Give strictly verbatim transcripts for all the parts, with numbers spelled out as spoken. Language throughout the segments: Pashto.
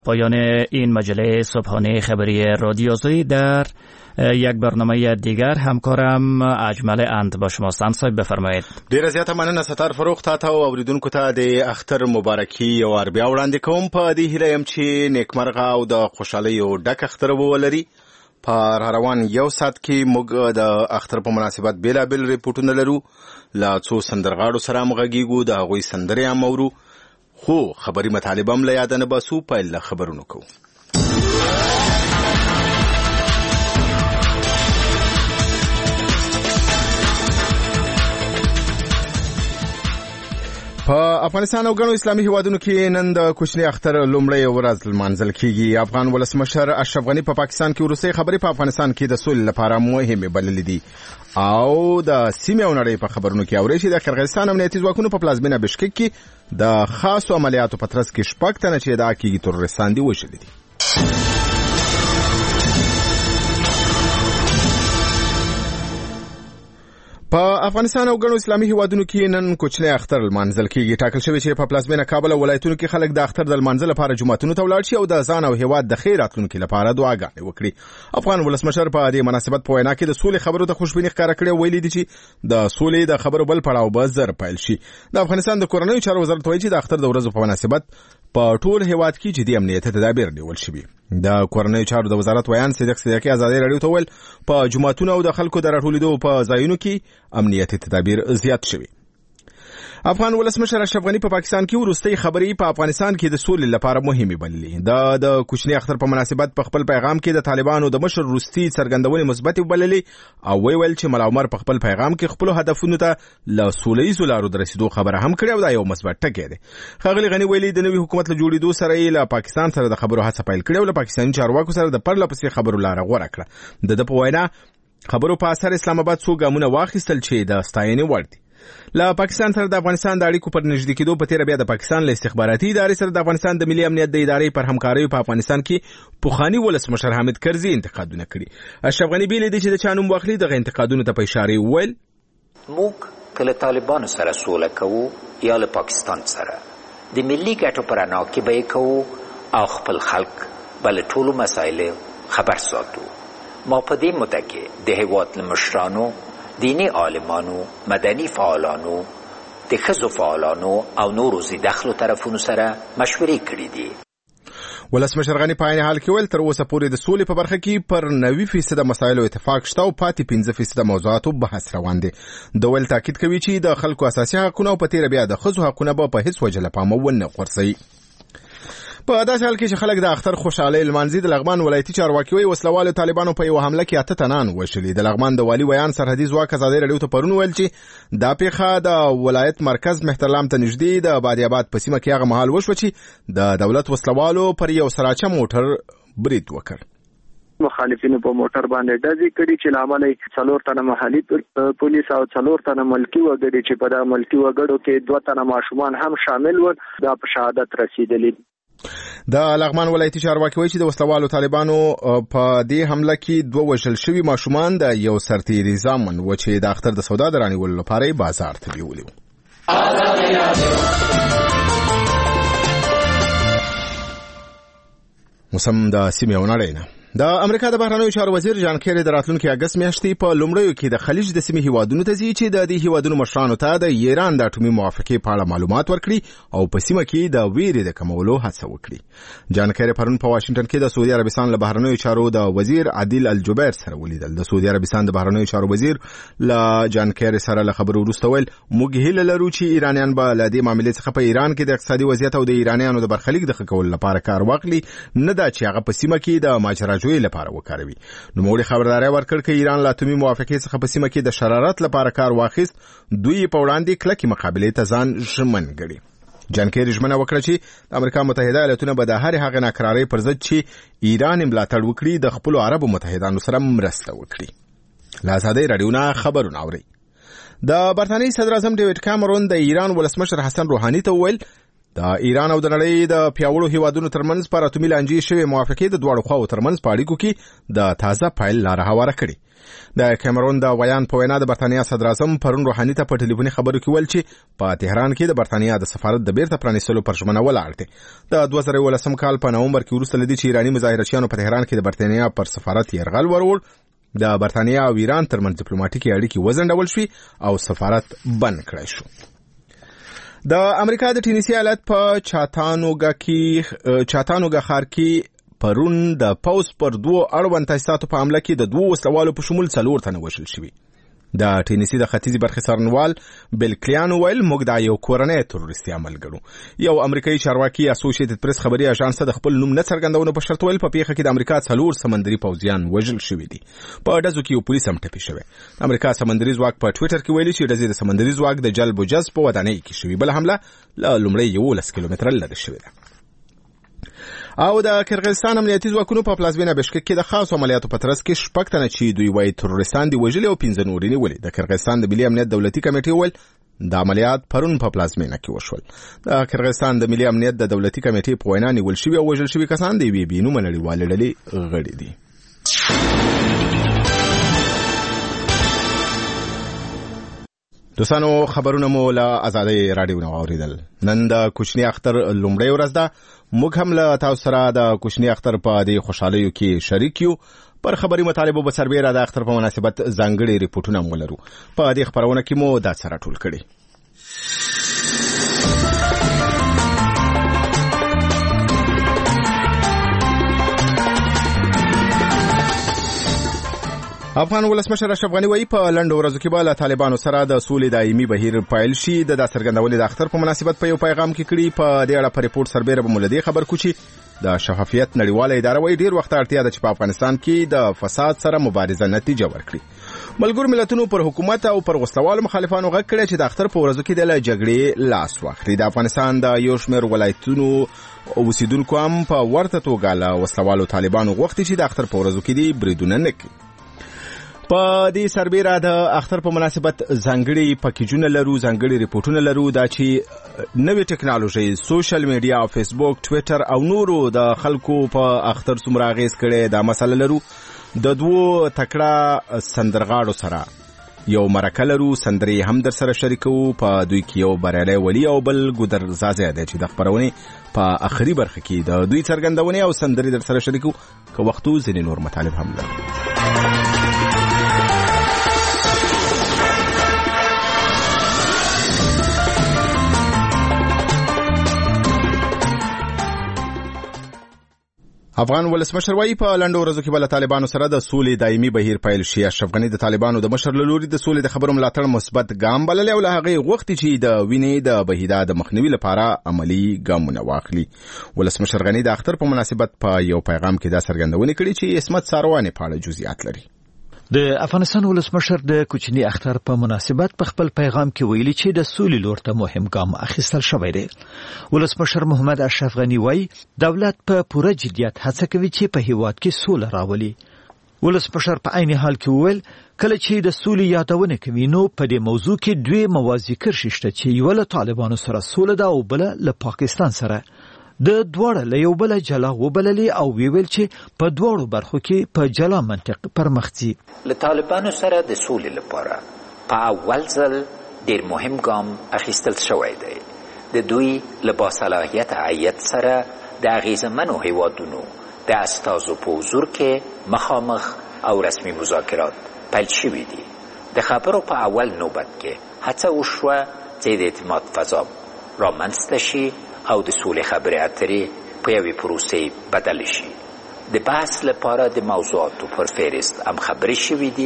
پایان این مجله صبحانه خبری رادیو زوی. در یک برنامه دیگر همکارم اجمل اند با شما صاحب بفرمایید. ډیره زیاته مننه ستار فروخ ته او اوریدونکو ته د اختر مبارکي او بیا وړاندې کوم. په دې هیله يم چې نیکمرغه او د خوشحالۍ او ډک اختر ولري. په روان یو سات کې موږ د اختر په مناسبت بیلابل ریپورتونه لرو. لا څو سندرغاړو سره مغږیږو، د هغوی سندرې هم اورو، خو خبري مطالب هم له یاده نه باسو. پیل خبرونه کوو. په افغانستان او ګڼو اسلامي هیوادونو کې نن د کوچني اختر لومړی ورځ لمانځل کیږي. افغان ولسمشر اشرف غني په پاکستان کې وروستۍ خبرې په افغانستان کې د سولې لپاره مهمه بللې دي او د سیمې او نړۍ په خبرونو کې اوري چې د قرغیزستان امنیتي ځواکونو په پلازمینه بشکک کې د خاصو عملیاتو په ترڅ کې شپږ تنه چې ادعا کیږي تروریستان دي وژلي دي. په افغانستان او ګڼو اسلامي هیوادونو کې نن کوچنی اختر لمانځل کیږي. ټاکل شوی چې په پلازمینه کابل او ولایتونو کې خلک د اختر د لمانځل لپاره جمعتونو ته ولاړ شي او د ځان او هیواد د خیر راتلونکي لپاره دعاګانې وکړي. افغان ولسمشر په دې مناسبت په وینا کې د سولې خبرو ته خوشبیني ښکاره کړې او ویلي دي چې د سولې د خبرو بل پړاو به زر پیل شي. د افغانستان د کورنیو چارو وزارت وایي چې د اختر د ورځو په مناسبت په ټول هیواد کې جدي امنیتي تدابیر نیول شوي. د کورنیو چارو د وزارت ویان صدیق صدیقی ازادي رادیو ته ویل په جمعتونو او د خلکو د راټولېدو په ځایونو کې امنیتي تدابیر زیات شوي. افغان ولسمشر اشرف غني په پا پاکستان کې وروستۍ خبرې په افغانستان کې د سولې لپاره مهمه بللې. د د کوچني اختر په مناسبت په خپل پیغام کې د طالبانو د مشر روسي څرګندونې مثبت بللې او ویل چې ملا عمر په خپل پیغام کې خپل هدفونو ته له سولې لارو د رسیدو خبره هم کړې او دا یو مثبت ټکی دی. ښاغلي غني ویلي د نوي حکومت له جوړېدو سره یې له پاکستان سره د خبرو هڅه پیل کړې او له پاکستاني چارواکو سره د پرله پسې خبرو لار غوړه کړه. د د په وینا خبرو په اثر اسلام آباد څو ګامونه واخیستل چې د ستاینې وړ دي. له پاکستان سره د افغانستان د اړیکو پر نږدې کېدو په تیر بیا د پاکستان له استخباراتي ادارې سره د افغانستان د ملي امنیت د ادارې پر همکارۍ په افغانستان کې پوخانی ولسمشر حامد کرزي انتقادونه کړي. اشرف غني بیل دي چې د چانوم واخلي د انتقادونو ته په اشاره ویل موږ کله طالبانو سره سوله کوو یا له پاکستان سره د ملي ګټو پر انا کې به کوو او خپل خلک بل ټولو مسایل خبر ساتو. ما په دې مده کې د هیواد مشرانو، دینی عالمانو، مدني فعالانو، د ښځو فعالانو او نورو زیدخلو طرفونو سره مشورې کړې دي. ولسمشر غني په عین حال کې ویل تر اوسه پورې د سولې په برخه کې پر نوي فیصد مسایلو اتفاق شته او پاتې پنځه فیصد موضوعاتو بحث روان دي. د ول تاکید کوي چې د خلکو اساسي حقوقونه او په تیر بیا د ښځو حقوقونه به په هیڅ وجه له پامه ونه غورځي. په داسې حال کې چې خلک د اختر خوشحالۍ لمانځي، د لغمان ولایتي چارواکي وایي وسلوالو طالبانو په یو حمله کې اته تنان وژلي. د لغمان د والي ویان سرحدي ځواک ازادي رادیو ته پرون ویل چې دا پیښه د ولایت مرکز مهترلام ته نږدې د بادي آباد په سیمه کې هغه مهال وشوه چې د دولت وسلوالو پر یو سراچه موټر برید وکړ. مخالفینو په موټر باندې ډزې کړي چې لامل یې څلور تنه محلي پولیس او څلور تنه ملکی وګړي چې په دا ملکی وګړو کې دوه تنه ماشومان هم شامل ول دا په شهادت رسیدلي. د لغمان ولایتي چارواکي وایي چې د وسلوالو طالبانو په دې حمله کې دوه وژل شوي ماشومان د یو سرتیري زامن و چې د اختر د سودا د رانیولو لپاره یې بازار ته بیولي. موسم د سیمې او نړۍ نه. د امریکا د بهرنیو چارو وزیر جان کیری د راتلونکي اگست میاشتې په لومړیو کې د خلیج د سیمې هیوادونو ته ځي چې د دې هیوادونو مشرانو ته د ایران د اټومي موافقې په اړه معلومات ورکړي او په سیمه کې د ویرې د کمولو هڅه وکړي. جان کیری پرون په واشنگټن کې د سعودي عربستان له بهرنیو چارو د وزیر عادل الجبیر سره ولیدل. د سعودي عربستان د بهرنیو چارو وزیر له جان کیری سره له خبرو وروسته ویل موږ هیله لرو چې ایرانیان به له دې معاملې څخه په ایران کې د اقتصادي وضعیت او د ایرانیانو د برخلیک د ښه کولو لپاره کار واخلي، نه دا چې هغه په سیمه کې د ماجراجویۍ لپاره وکړي. نو موږ خبرداري ورکړ چې ایران له اټومي موافقې څخه په سیمه کې د شرارت لپاره کار واخیست، دوی په وړاندې کلکې مقابلې ته ځان ژمن ګڼي. جان کیری ژمنه وکړه چې د امریکا متحده ایالاتونه به د هرې هغې ناکرارۍ پر ضد چې ایران ملاتړ وکړي د خپلو عربو متحدانو سره مرسته وکړي. له ازادۍ راډیو نه خبرونه اورئ. د برتانیې صدر اعظم ډیوډ کامرون د ایران ولسمشر حسن روحاني ته وویل د ایران او د نړۍ د پیاوړو هیوادونو ترمنځ پر اتومي لانجې شوې موافقې د دواړو خواو ترمنځ په اړیکو کې د تازه پیل لاره هواره کړې. د کیمرون د ویان په وینا د برتانیا صدر اعظم پرون روحاني ته په ټلیفوني خبرو کې ویل چې په تهران کې د برتانیا د سفارت د بیرته پرانیستلو پر ژمنه ولاړ دی. د دوه زره یولسم کال په نومبر کې وروسته لدی چې ایرانی مظاهرچیانو په تهران کې د برتانیا پر سفارت یرغل ورول، د برتانیا او ایران ترمنځ ډیپلوماټیکي اړیکې وځنډول شوې او سفارت بند کړای شو. د امریکا د ټینیسي ایالت په چاتانوګا کې چاتانوګا ښار کې پرون د پوز پر دوه اړوند تاسیساتو په حمله کې د دوه وسلوالو په شمول څلور تنه وژل شوي. د ټینیسي د ختیځي برخې څارنوال بیل کلیان ویل موږ دا یو کورنۍ تروریستي عمل ګڼو. یو امریکایي چارواکي اسوسییټډ پریس خبري اژانس د خپل نوم نه څرګندونه په شرط ویل په پیښه کې د امریکا څلور سمندري پوځیان وژل شوي دي. په ډزو کې یو پولیس هم ټپي شوی. امریکا سمندري ځواک په ټوئیټر کې ویلي چې ډزې د سمندري ځواک د جلب او جذب په ودانۍ کې شوي. بل حمله له لومړی یولس کیلومتره لرې شوې ده. او د کرغیزستان امنیتي ځواکونو په پلازمینه بشکک کې د خاصو عملیاتو په ترڅ کې شپږ تنه چې دوی وايي تروریستان دي وژلي او پنځه نور یې نیولي. د کرغیزستان د ملي امنیت دولتي کمیټې ویل د عملیات پرون په پلازمینه کې وشول. د کرغیزستان د ملي امنیت د دولتي کمیټې په وینا نیول شوي او وژل شوي کسان د یوې بېنومه نړیوالې ډلې غړي دي. دوستانو خبرونه مو له آزادۍ راډیو نه واوریدل. نن د کوچني اختر لومړۍ ورځ ده. موږ هم له تاسو سره د کوچني اختر په دې خوشحالیو کې شریک یو. پر خبري مطالبو به سربېره د اختر په مناسبت ځانګړي ریپورټونه مو لرو. په دې خبرونه کې مو دا سره ټول کړي. افغان ولسمشر اشرف غنی وایي په لنډو ورځو کې به له طالبانو سره د سولې دایمي بهیر پیل شي. د دا څرګندونې د اختر په مناسبت په یو پیغام کې کړي. په دې اړه په ریپورت سربېره به مو له دې خبر کو چې د شفافیت نړیواله اداره وایي ډېر وخت اړتیا ده چې په افغانستان کې د فساد سره مبارزه نتیجه ورکړي. ملګرو ملتونو پر حکومت او پر وسلوالو مخالفانو غږ کړی چې د اختر په ورځو کې د جګړې لاس واخلي. د افغانستان د یو شمېر ولایتونو اوسیدونکو هم په ورته توګه له وسلوالو طالبانو غوښتي چې د اختر په ورځو کې دې بریدونه نه کړي. په دې سربېره د اختر په مناسبت ځانګړي پکیجونه لرو، ځانګړي ریپورټونه لرو دا چې نوې ټکنالوژي سوشل میډیا، فیسبوک، ټویټر او نورو د خلکو په اختر څومره اغېز کړي دا مسله لرو. د دوو تکړه سندرغاړو سره یو مرکه لرو، سندرې هم در سره شریکو. په دوی کې یو بریالی ولی او بل ګودر زازی دی چې د خپرونې په آخري برخه کې د دوی څرګندونې او سندرې در سره شریکو. که وختو ځینې نور مطالب هم لرو. افغان ولسمشر وایي په لنډو ورځو کې به له طالبانو سره د سولې دایمي بهیر پیل شي. اشرف غني د طالبانو د مشر له لوري د سولې د خبرو ملاتړ مثبت ګام بللی او له هغې غوښتي چې د وینې د بهیدا د مخنیوي لپاره عملي ګامونه واخلي. ولسمشر غني د اختر په مناسبت په یو پیغام کې دا څرګندونې کړي چې عصمت ساروانې په اړه جزئیات لري. د افغانستان ولسمشر د کوچني اختر په مناسبت په خپل پیغام کې ویلي چې د سولې لور ته مهم ګام اخیستل شوی دی. ولسمشر محمد اشرف غني وایي دولت په پوره جدیت هڅه کوي چې په هیواد کې سوله راولي. ولسمشر په عین حال کې وویل کله چې د سولې یادونه کوي نو په دې موضوع کې دوی موازی کرښې شته چې یو له طالبانو سره سوله ده او بل له پاکستان سره. د دواړه له یو بل جلا وبللي او ویل چې په دواړو برخو کې په جلا منطق پرمخ ځي. له طالبانو سره د سولې لپاره په اول ځل ډېر مهم ګام اخیستل شوی دی. د دوی له باصلاحیت هیئت سره د اغیزمنو هیوادونو د استازو په حضور کې مخامخ او رسمي مذاکرات پیل شوي دي. د خبرو په اول نوبت کې هڅه وشوه چې د اعتماد فضا رامنځته شي او د سولې خبرې اترې په یوې پروسې بدل شي. د بحث لپاره د موضوعاتو پر فهرست هم خبرې شوي دي.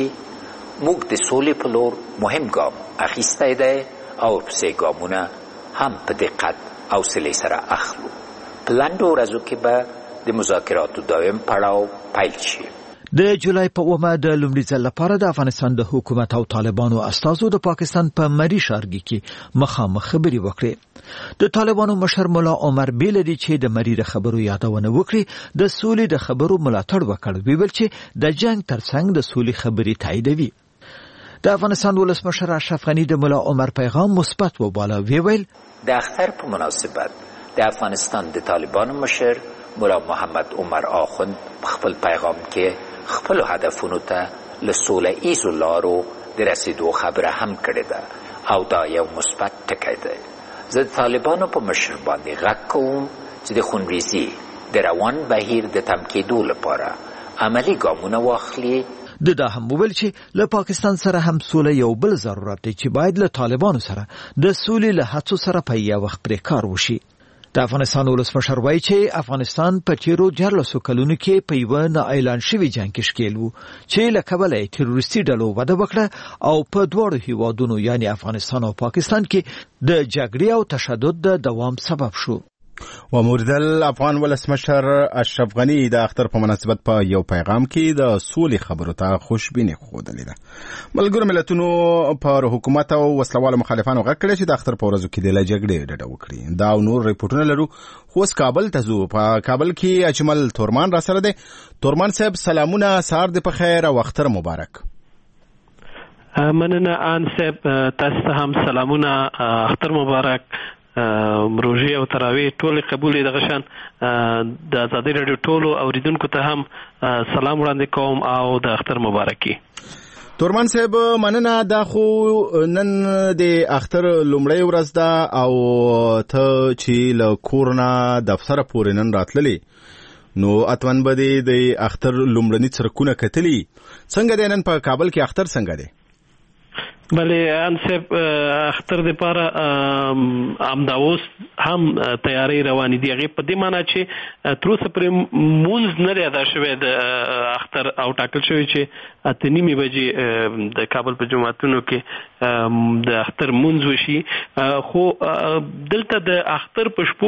موږ د سولې په لور مهم ګام اخیستی دی او ورپسې ګامونه هم په دقت او حوصلې سره اخلو. په لنډو ورځو کې به د مذاکراتو دویم پړاو پیل شي. د جولای په اومه د لومړي ځل لپاره د افغانستان د حکومت او طالبانو استازو د پاکستان په مری ښارګي کې مخامخ خبرې وکړې. د طالبانو مشر مولا عمر بیلدي چې د مری د خبرو یادونه وکړي د سولې د خبرو ملاتړ وکړ. ویل چې د جنگ ترڅنګ د سولې خبرې تاییدوي. د افغانستان ولسمشر اشرف غني د مولا عمر پیغام مثبت وباله. ویل د اختر په مناسبت د افغانستان د طالبانو مشر مولا محمد عمر آخوند په خپل پیغام کې خپل هدفونو ته له سوله ایزو لارو د رسیدو خبره هم کړې ده او دا یو مثبت ټکی دی. زه د طالبانو په مشر باندې غږ کوم چې د خونریزي د روان بهیر د تم کېدو لپاره عملی ګامونه واخلي. د دا هم ویل چې له پاکستان سره هم سوله یو بل ضرورت دی چې باید له طالبانو سره د سولې له هڅو سره په یو وخت پرې کار وشي. د افغانستان ولسمشر وایي چې افغانستان په تیرو دیارلسو کلونو کې په یوه نه اعلان شوي جنګ کې ښکېل و چې له کبله یې تروریستي ډلو وده وکړه او په دواړو هیوادونو یعنې افغانستان او پاکستان کې د جګړې او تشدد د دوام سبب شو. و موردل افغان ولسمشر اشرف غنی د اختر په مناسبت په یو پیغام کې د سولې خبرو ته خوشبیني ښودلې ده. ملګرو ملتونو پر حکومت او وسلوالو مخالفانو غږ کړی چې د اختر په ورځو کې د جګړې ډډه وکړي. دا او نور ریپورټونه لرو خو اوس کابل ته ځو. په کابل کې اجمل تورمان را سره دی. تورمان صاحب سلامونه، سهار دې په خیر او اختر مبارک. مننه آن صاحب، تاسو هم سلامونه، اختر مبارک. روژې او تراویح ټول قبول دغه شان د ازادي رادیو ټولو اوریدونکو ته هم سلام وړاندې کوم او د اختر مبارکي. تورمان صاحب مننه. دا خو نن د اختر لومړی ورځ ده او ته چې له کورنا دفتر پورې نن راتللی نو اتمن به د اختر لومړني څرکونه کتلی. څنګه دی نن په کابل کې اختر څنګه دی؟ بله ان صاحب، اختر د پاره امداوس هم تیاری روانې دي. هغه په دې معنی چې تر اوسه پرې مونږ نه دی ادا شوی د اختر او ټاکل شوی چې اته نیمې بجې د کابل په جماعتونو کې د اختر مونږ وشي. خو دلته د اختر په شپو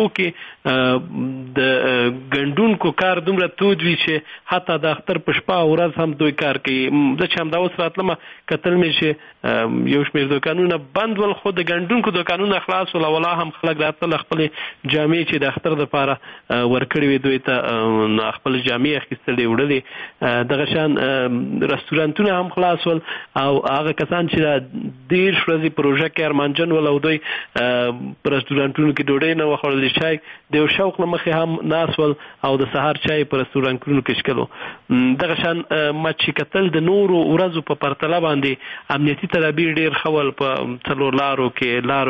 کې د ګندونکو کار دومره تود وي چې حتی د اختر په شپه ورځ هم دوی کار کوي. زه چې همداوس راتلم کتل مې چې یو شمېر دوکانونه بند ول، خو د ګندونکو دوکانونه خلاص ول. ولا هم خلک راتل خپل جامې چې د اختر دپاره ورکړې وي دوی ته خپل جامې اخیستلې وړلې. دغه شان رستورانتونه هم خلاص ول او هغه کسان چې دېرش ورځې پروژه کې ارمانجن ول او دوی په رستورانتونو کې ډوډۍ نه وخوړل، چای د یو شوق له مخې هم ناست ول او د سهار چای په رستورانتونو کې څښلو. دغه شان ما چې کتل د نورو ورځو په پرتله باندې امنیتي تدابیر ډېر خول په څلور لارو کې لارو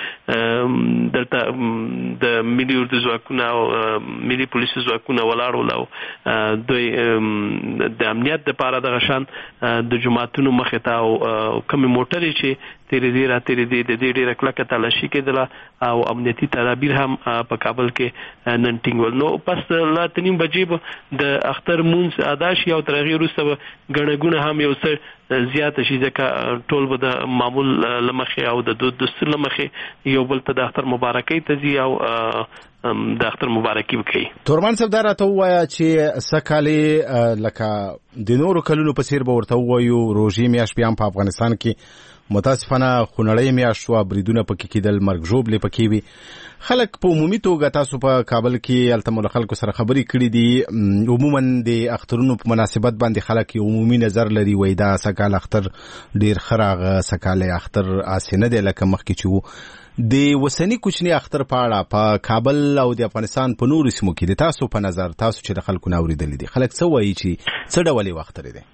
کې دلته د ملي اردو ځواکونه او ملي پولیسو ځواکونه ولاړ ول او دوی د امنیت دپاره دغه شان د جوماتونو مخې ته او کومې موټرې چې تیرې دې را تیرې دې د دې ډېره کلکه تلاشي کېدله او امنیتي تدابیر هم په کابل کې نن ټینګ ول. نو پس له اته نیم بجې به د اختر مونځ ادا شي او تر هغې وروسته به ګڼه ګوڼه هم یو څه زیاته شي، ځکه ټول به د معمول له مخې او د دود دستور له مخې یو بل ته د اختر مبارکۍ ته ځي او د اختر مبارکي وکړي. تورمان صاحب دا راته ووایه چې څه کالې لکه د نورو کلونو په څېر به ورته ووایو روژې میاشت بیا هم په افغانستان کې متاسفانه خونړۍ میاشت وه، بریدونه پکې کېدل، مرګ ژوبلې پکې وي. خلک په عمومي توګه تاسو په کابل کې هلته مو له خلکو سره خبرې کړي دي، عموما د اخترونو په مناسبت باندې خلک یو عمومي نظر لري، وایي دا سږکال اختر ډېر ښه راغه، سږکال اختر هسې نه دی لکه مخکې چې و. د اوسني کوچني اختر په اړه په کابل او د افغانستان په نورو سیمو کې د تاسو په نظر، تاسو چې د خلکو نه اورېدلي دي، خلک څه وایي چې څه ډول یو اختر دی؟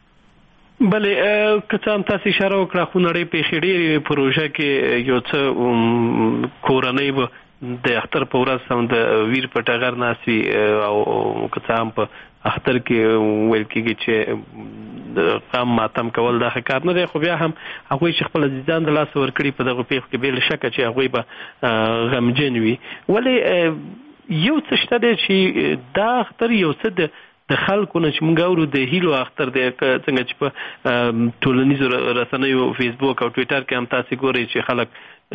بله که څه هم تاسو اشاره وکړه، خو نړۍ پېښې ډېرې پروژه کې یو څه کورنۍ به د اختر په ورځ هم د ویر په ټغر ناست وي او که څه هم په اختر کې ویل کېږي چې د غم ماتم کول دا ښه کار نه دی، خو بیا هم هغوی چې خپل عزیزان د لاسه ورکړي په دغو پېښو کې بې له شکه چې هغوی به غمجن وي. ولې یو څه شته دی چې دا اختر یو څه د د خلکو نه چې موږ اورو د هیلو اختر دی، څنګه چې په ټولنیزو رسنیو فیسبوک او ټویټر کې هم تاسې ګورئ چې خلک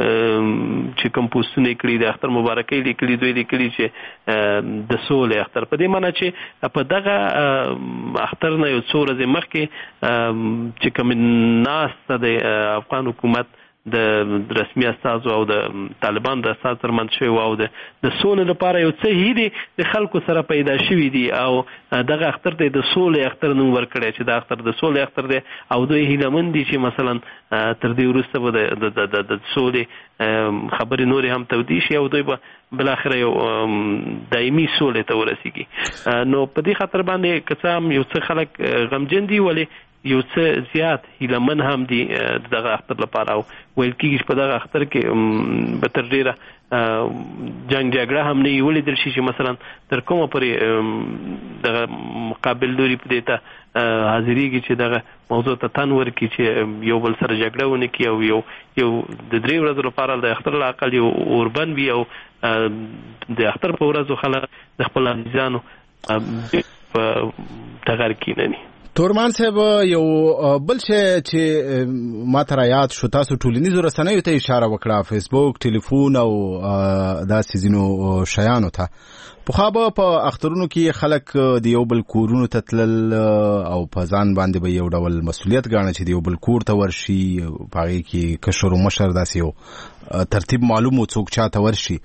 چې کوم پوسټونه یې کړي د اختر مبارکۍ لیکلي، دوی لیکلي چې د سولې اختر، په دې معنی چې په دغه اختر نه یو څو ورځې مخکې چې کوم ناسته د افغان حکومت د رسمي استازو او د طالبان د استاز ترمنځ شوی او د د سولې لپاره یو څه هیلې د خلکو سره پیدا شوي دي او دغه اختر ته د سولې اختر نوم ورکړی چې دا اختر د سولې اختر دی او دوی هیلهمند دي چې مثلا تر دې وروسته به د د سولې خبرې نورې هم تودې شي او دوی به بالاخره یو دایمي سولې ته ورسیږي. نو په دې خاطر باندې که څه هم یو څه خلک غمجن دي ولې یو څه زیات هیلهمن هم دي دغه اختر لپاره او ویل کېږي چې په دغه اختر کې به تر ډېره جنګ جګړه هم نه وي ولیدل شي چې مثلا تر کومه پورې دغه مقابل لوري په دې ته حاضرېږي چې دغه موضوع ته تن ورکړي چې یو بل سره جګړه ونه کړي او یو یو د درې ورځو لپاره د اختر له اقل یو اوربند وي او د اختر په ورځو خلک د خپل عزیزانو په ټغر کښېنني. تورمان صاحب یو بل شی چې ما ته را یاد شو، تاسو ټولنیزو رسنیو ته اشاره وکړه، فیسبوک، ټلیفون او داسې ځینو شیانو ته. پخوا به په اخترونو کې خلک د یو بل کورونو ته تلل او په ځان باندې به یو ډول مسؤلیت ګاڼه چې د یو بل کور ته ورشي، په هغې کې کشر و مشر داسې یو ترتیب معلوم و څوک چا ته ورشي.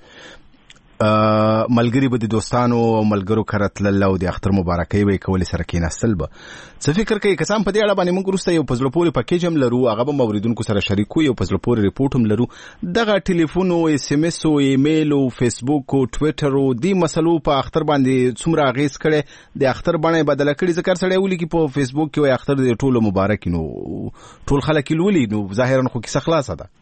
ملګری به د دوستانو او ملګرو کره تلل او د اختر مبارکۍ به یې کولې، سره کېناستل به. څه فکر کوي که څه هم په دې اړه باندې موږ وروسته یو په زړه پورې پیکیج هم لرو، هغه به موریدونکو سره شریکو، یو په زړه پورې رپورټ هم لرو. دغه ټلیفون او اس ام اس او ایمیل او فیسبوک او ټویټر او دې مسلو په اختر باندې څومره اغېز کړی، د اختر بڼه یې بدله کړې. ځکه سړی ولیکي په فیسبوک کې وایي اختر د ټولو مبارک، نو ټول خلک یې لولي، نو ظاهرا خو کیسه خلاصه ده.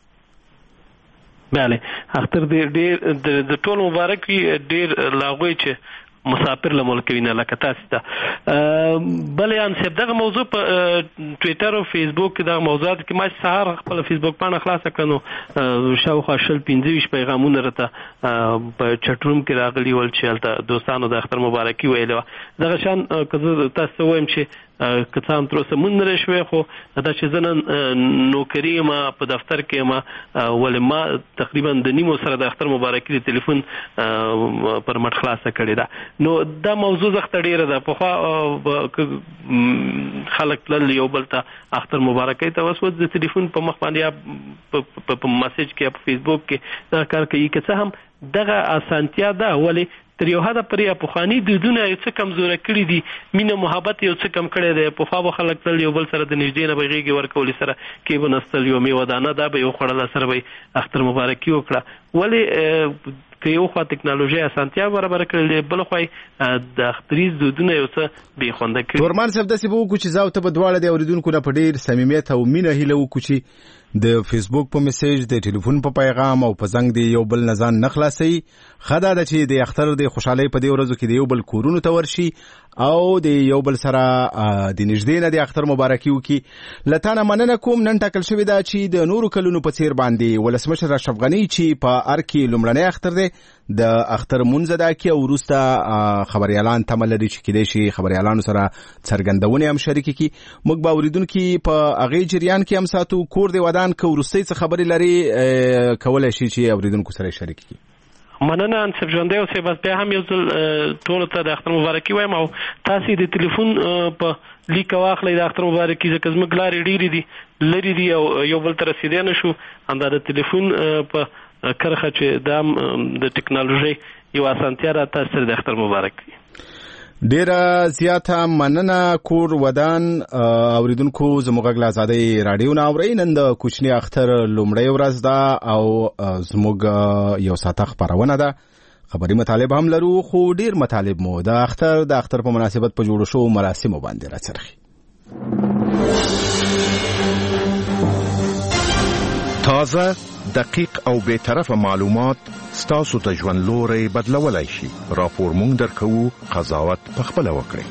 بله، اختر ډېر د ټول مبارک وي، ډېر لاغوی چې مسافر له ملک وینه لکه تاسو ته. بل یان صاحب دغه موضوع په ټویټر او فیسبوک کې دغه موضوعات کې ما سهار خپل فیسبوک پاڼه خلاصه کړه، نو شاوخوا شل پنځه ویشت پیغامونه راته په چټ روم کې راغلي ول چې هلته دوستانو د اختر مبارکي ویلې وه. دغه شان که زه تاسو ته وایم چې که څه هم تر اوسه مونږ نه شوی، خو دا چې زه نن نوکري یم په دفتر کې یم، ولې ما تقریبا د نیمو سره د اختر مبارکي د تلیفون پر مټ خلاصه کړې ده. نو دا موضوع زخته ډېره ده. پخوا خلک تلل یو بل ته اختر مبارکۍ ته، اوس د تلیفون په مخ باندې یا په مسیج کې یا په فیسبوک کې دا کار کوي. که څه هم دغه اسانتیا ده، ولې تر یو حده پرې پخواني دودونه یو څه کمزوره کړي دي، مینه محبت یو څه کم کړی دی. پخوا به خلک تل یو بل سره د نږدې نه به غېږې ورکولې، سره کې به نستل، یو میوه دانه دا به یو خوړله، سره به یې اختر مبارکي وکړه. ولې که یو خوا تکنالوژي اسانتیا برابر کړل، بل خوا د اختریز دودونه یو څه بې خونده کړي. تورمان صاحب داسې به وکړو چې زه او ته به دواړه د اورېدونکو نه په ډېر صمیمیت او مینه هیله وکړو چې د فیسبوک په میسیج، د ټلیفون په پیغام او په زنګ د یو بل نه ځان نه خلاصوي. ښه دا ده چې د اختر د خوشحالۍ په دې ورځو کې د یو بل کورونو ته ورشي او د یو بل سره د نږدې نه د اختر مبارکي وکړي. له تا نه مننه کوم. نن ټاکل شوې ده چې د نورو کلونو په څېر باندې ولسمشر اشرف غني چې په ار کې لومړنی اختر دی، د اختر مونځ ادا کړي او وروسته خبریالان تمه لري چې کیدای شي خبریالانو سره څرګندونې هم شریکې کړي. موږ به اورېدونکي په هغې جریان کې هم ساتو. کور دی ودان که وروستۍ څه خبرې لري کولی شي چې اورېدونکو سره یې شریک کړي. مننه انصف ژوندی اوسئ. بس بیا هم یو ځل ټولو ته د اختر مبارکي وایم، او تاسې د تلیفون په لیک واخلئ د اختر مبارکي، ځکه زموږ لارې ډېرې دي، لرې دي او یو بل ته رسېدی نه شو. همدا د تلیفون په کرښه چې دا د ټکنالوژۍ یو اسانتیا را تاسو سره د اختر مبارک وي. ډیره زیاته مننه. کور ودان اوریدونکو، زموږ غږ له ازادۍ راډیو نه اورئ. نن د کوچني اختر لومړۍ ورځ ده او زموږ یو ساعته خپرونه ده. خبري مطالب هم لرو، خو ډیر مطالب مو د اختر د اختر په مناسبت په جوړو شو مراسمو باندې راڅرخي. تازه، دقیق او بے طرفه معلومات ستاسو ته ژوند لوري بدلولای شي. راپور مونږ درکو، قضاوت پخپله وکړئ.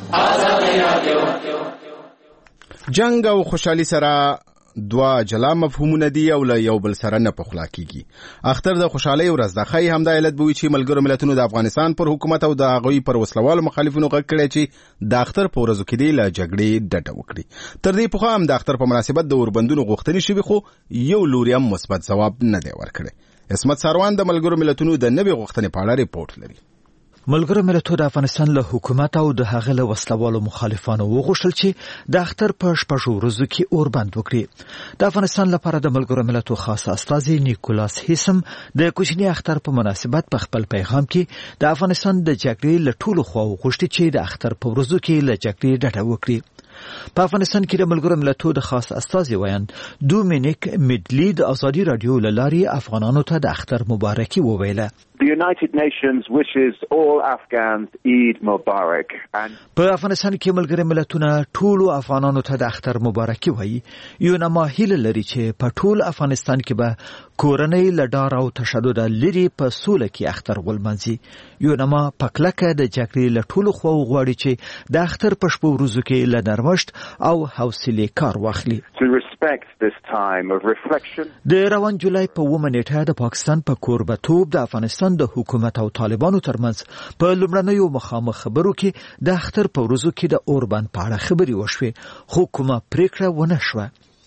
جنگ او خوشحالي سره دوا جلا مفهومونه دي او له یو بل سره نه پخلا کیږي. اختر د خوشحالۍ ورځ ده. ښایي همدا علت به وي چې ملګرو ملتونو د افغانستان پر حکومت او د هغوی پر وسلوالو مخالفینو غږ کړی چې د اختر په ورځو کې دې له جګړې ډډه وکړي. تر دې پخوا هم د اختر په مناسبت د اوربندونو غوښتنې شوي، خو یو لوري هم مثبت ځواب نه دی ورکړی. عصمت ساروان د ملګرو ملتونو د نوې غوښتنې په اړه ریپورټ لري. ملګرو ملتونو د افغانستان له حکومت او د هغه له وسلوالو مخالفانو وغوښتل چې د اختر په شپږو ورځو کې اوربند وکړي. د افغانستان لپاره د ملګرو ملتونو خاص استازي نیکولاس هیسم د کوچني اختر په مناسبت په خپل پیغام کې د افغانستان د جګړې له ټولو خواو غوښتي چې د اختر په ورځو کې له جګړې ډډه وکړي. په افغانستان کې د ملګرو ملتونو د خاص استازي ویان دومینیک میډلی د ازادي رادیو له لارې افغانانو ته د اختر مبارکي وویله. The United Nations wishes all Afghans Eid Mubarak. په افغانستان کې ملګري ملتونه ټولو افغانانو ته د اختر مبارکي وایي. یو نماهیله لري چې په ټول افغانستان کې به کورنۍ له ډار او تشدد لري په سوله کې اختر ولمنځي. یو نما پکلکه د جګړې له ټولو خواو غواړي چې د اختر په شپو ورځو کې له نرمښت او حوصلې کار واخلي. To respect this time of reflection. د روان جولای په اوومه نیټه د پاکستان په کوربتوب د افغانستان د حکومت او طالبانو ترمنځ په لومړنیو مخامخ خبرو کې د اختر په ورځو کې د اوربند په اړه خبرې وشوې، خو کومه پریکړه ونه شوه.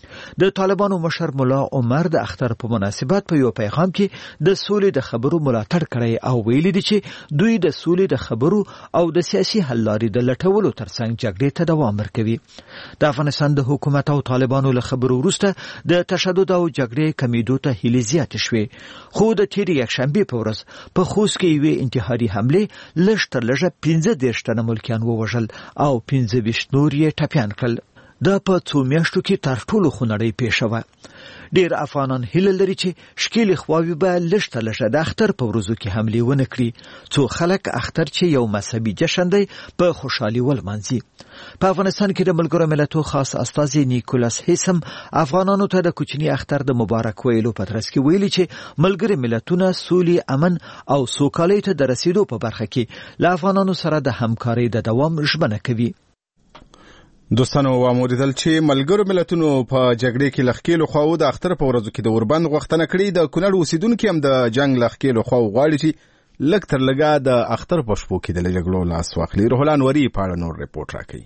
د طالبانو مشر مولا عمر د اختر په مناسبت په یو پیغام کې د سولې د خبرو ملاتړ کړی او ویلي دي چې دوی د سولې د خبرو او د سیاسي حل لارې د لټولو ترڅنګ جګړې ته دوام ورکوي. د افغانستان د حکومت او طالبانو له خبرو وروسته د تشدد او جګړې کمیدو ته هیلې زیاتې شوې، خو د تېرې یکشنبې په ورځ په خوست کې یوې انتحاري حملې لږ تر لږه پنځه دېرش تنه ملکیان ووژل او پنځه ویشت نور یې ټپیان کړل. دا په څو میاشتو کې تر ټولو خونړۍ پیښه وه. ډېر افغانان هیله لري چې ښکېلې خواوې به لږ تر لږه د اختر په ورځو کې حملې ونه کړي، څو خلک اختر چې یو مذهبي جشن دی په خوشحالي ولمانځي. په افغانستان کې د ملګرو ملتونو خاص استازي نیکولاس هیسم افغانانو ته د کوچني اختر د مبارک ویلو په ترڅ کې ویلي چې ملګري ملتونه سولې، امن او سوکالۍ ته د رسیدو په برخه کې له افغانانو سره د همکارۍ د دوام ژمنه کوي. دوستانو واوریدل چې ملګرو ملتونو په جګړې کې لخکېلو خواو د اختر په ورځو کې د اوربند غوښتنه کړې. د کونړ اوسیدونکو هم د جنگ لخکېلو خواو غواړي چې لږ تر لږه د اختر په شپو کې د جګړو لاس واخلي. روح الانوري په اړه نور رپورټ راکوي.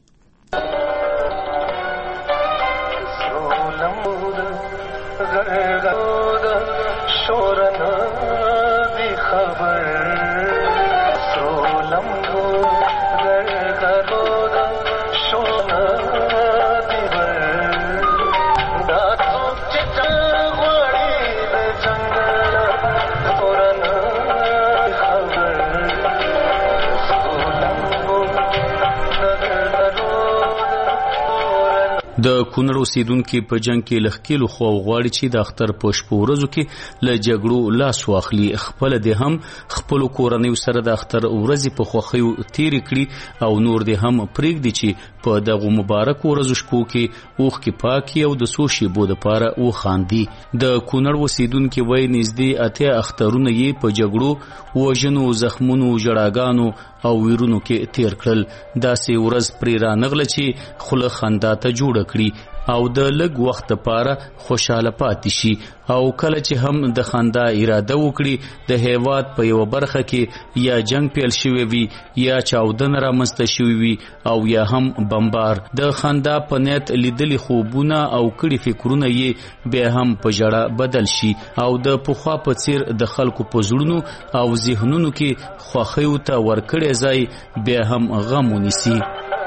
د کونړ اوسیدونکو په جنگ کې لخکېلو خو غواړي چې د اختر په شپو ورځو کې له جګړو لاس واخلي. خپل د هم خپل کورنۍ سره د اختر ورځې په خوښیو تیر کړي او نور د هم پرېږدي چې په دغه مبارک ورځو شپو کې اوخ کې پاکي او د سوشي بو د پاره او خاندي. د کونړ اوسیدونکو وای نږدې اتیا اخترونه یې په جګړو، وژنو، زخمونو، جړاګانو او ویرونو کې تیر کړل. داسې ورځ پرې رانغله چې خله خندا ته جوړه کړي او د لږ وخت لپاره خوشاله پاتې شي، او کله چې هم د خندا اراده وکړي د هیواد په یو برخه کې یا جنگ پیل شوی وي یا چاودنه رامنځته شوی وي او یا هم بمبار، د خندا په نیت لیدلي خوبونه او کړي فکرونه یې بیا هم په ژړا بدل شي او د پخوا په څیر د خلکو په زړونو او ذهنونو کې خوښیو ته ورکړی ځای بیا هم غم ونیسي.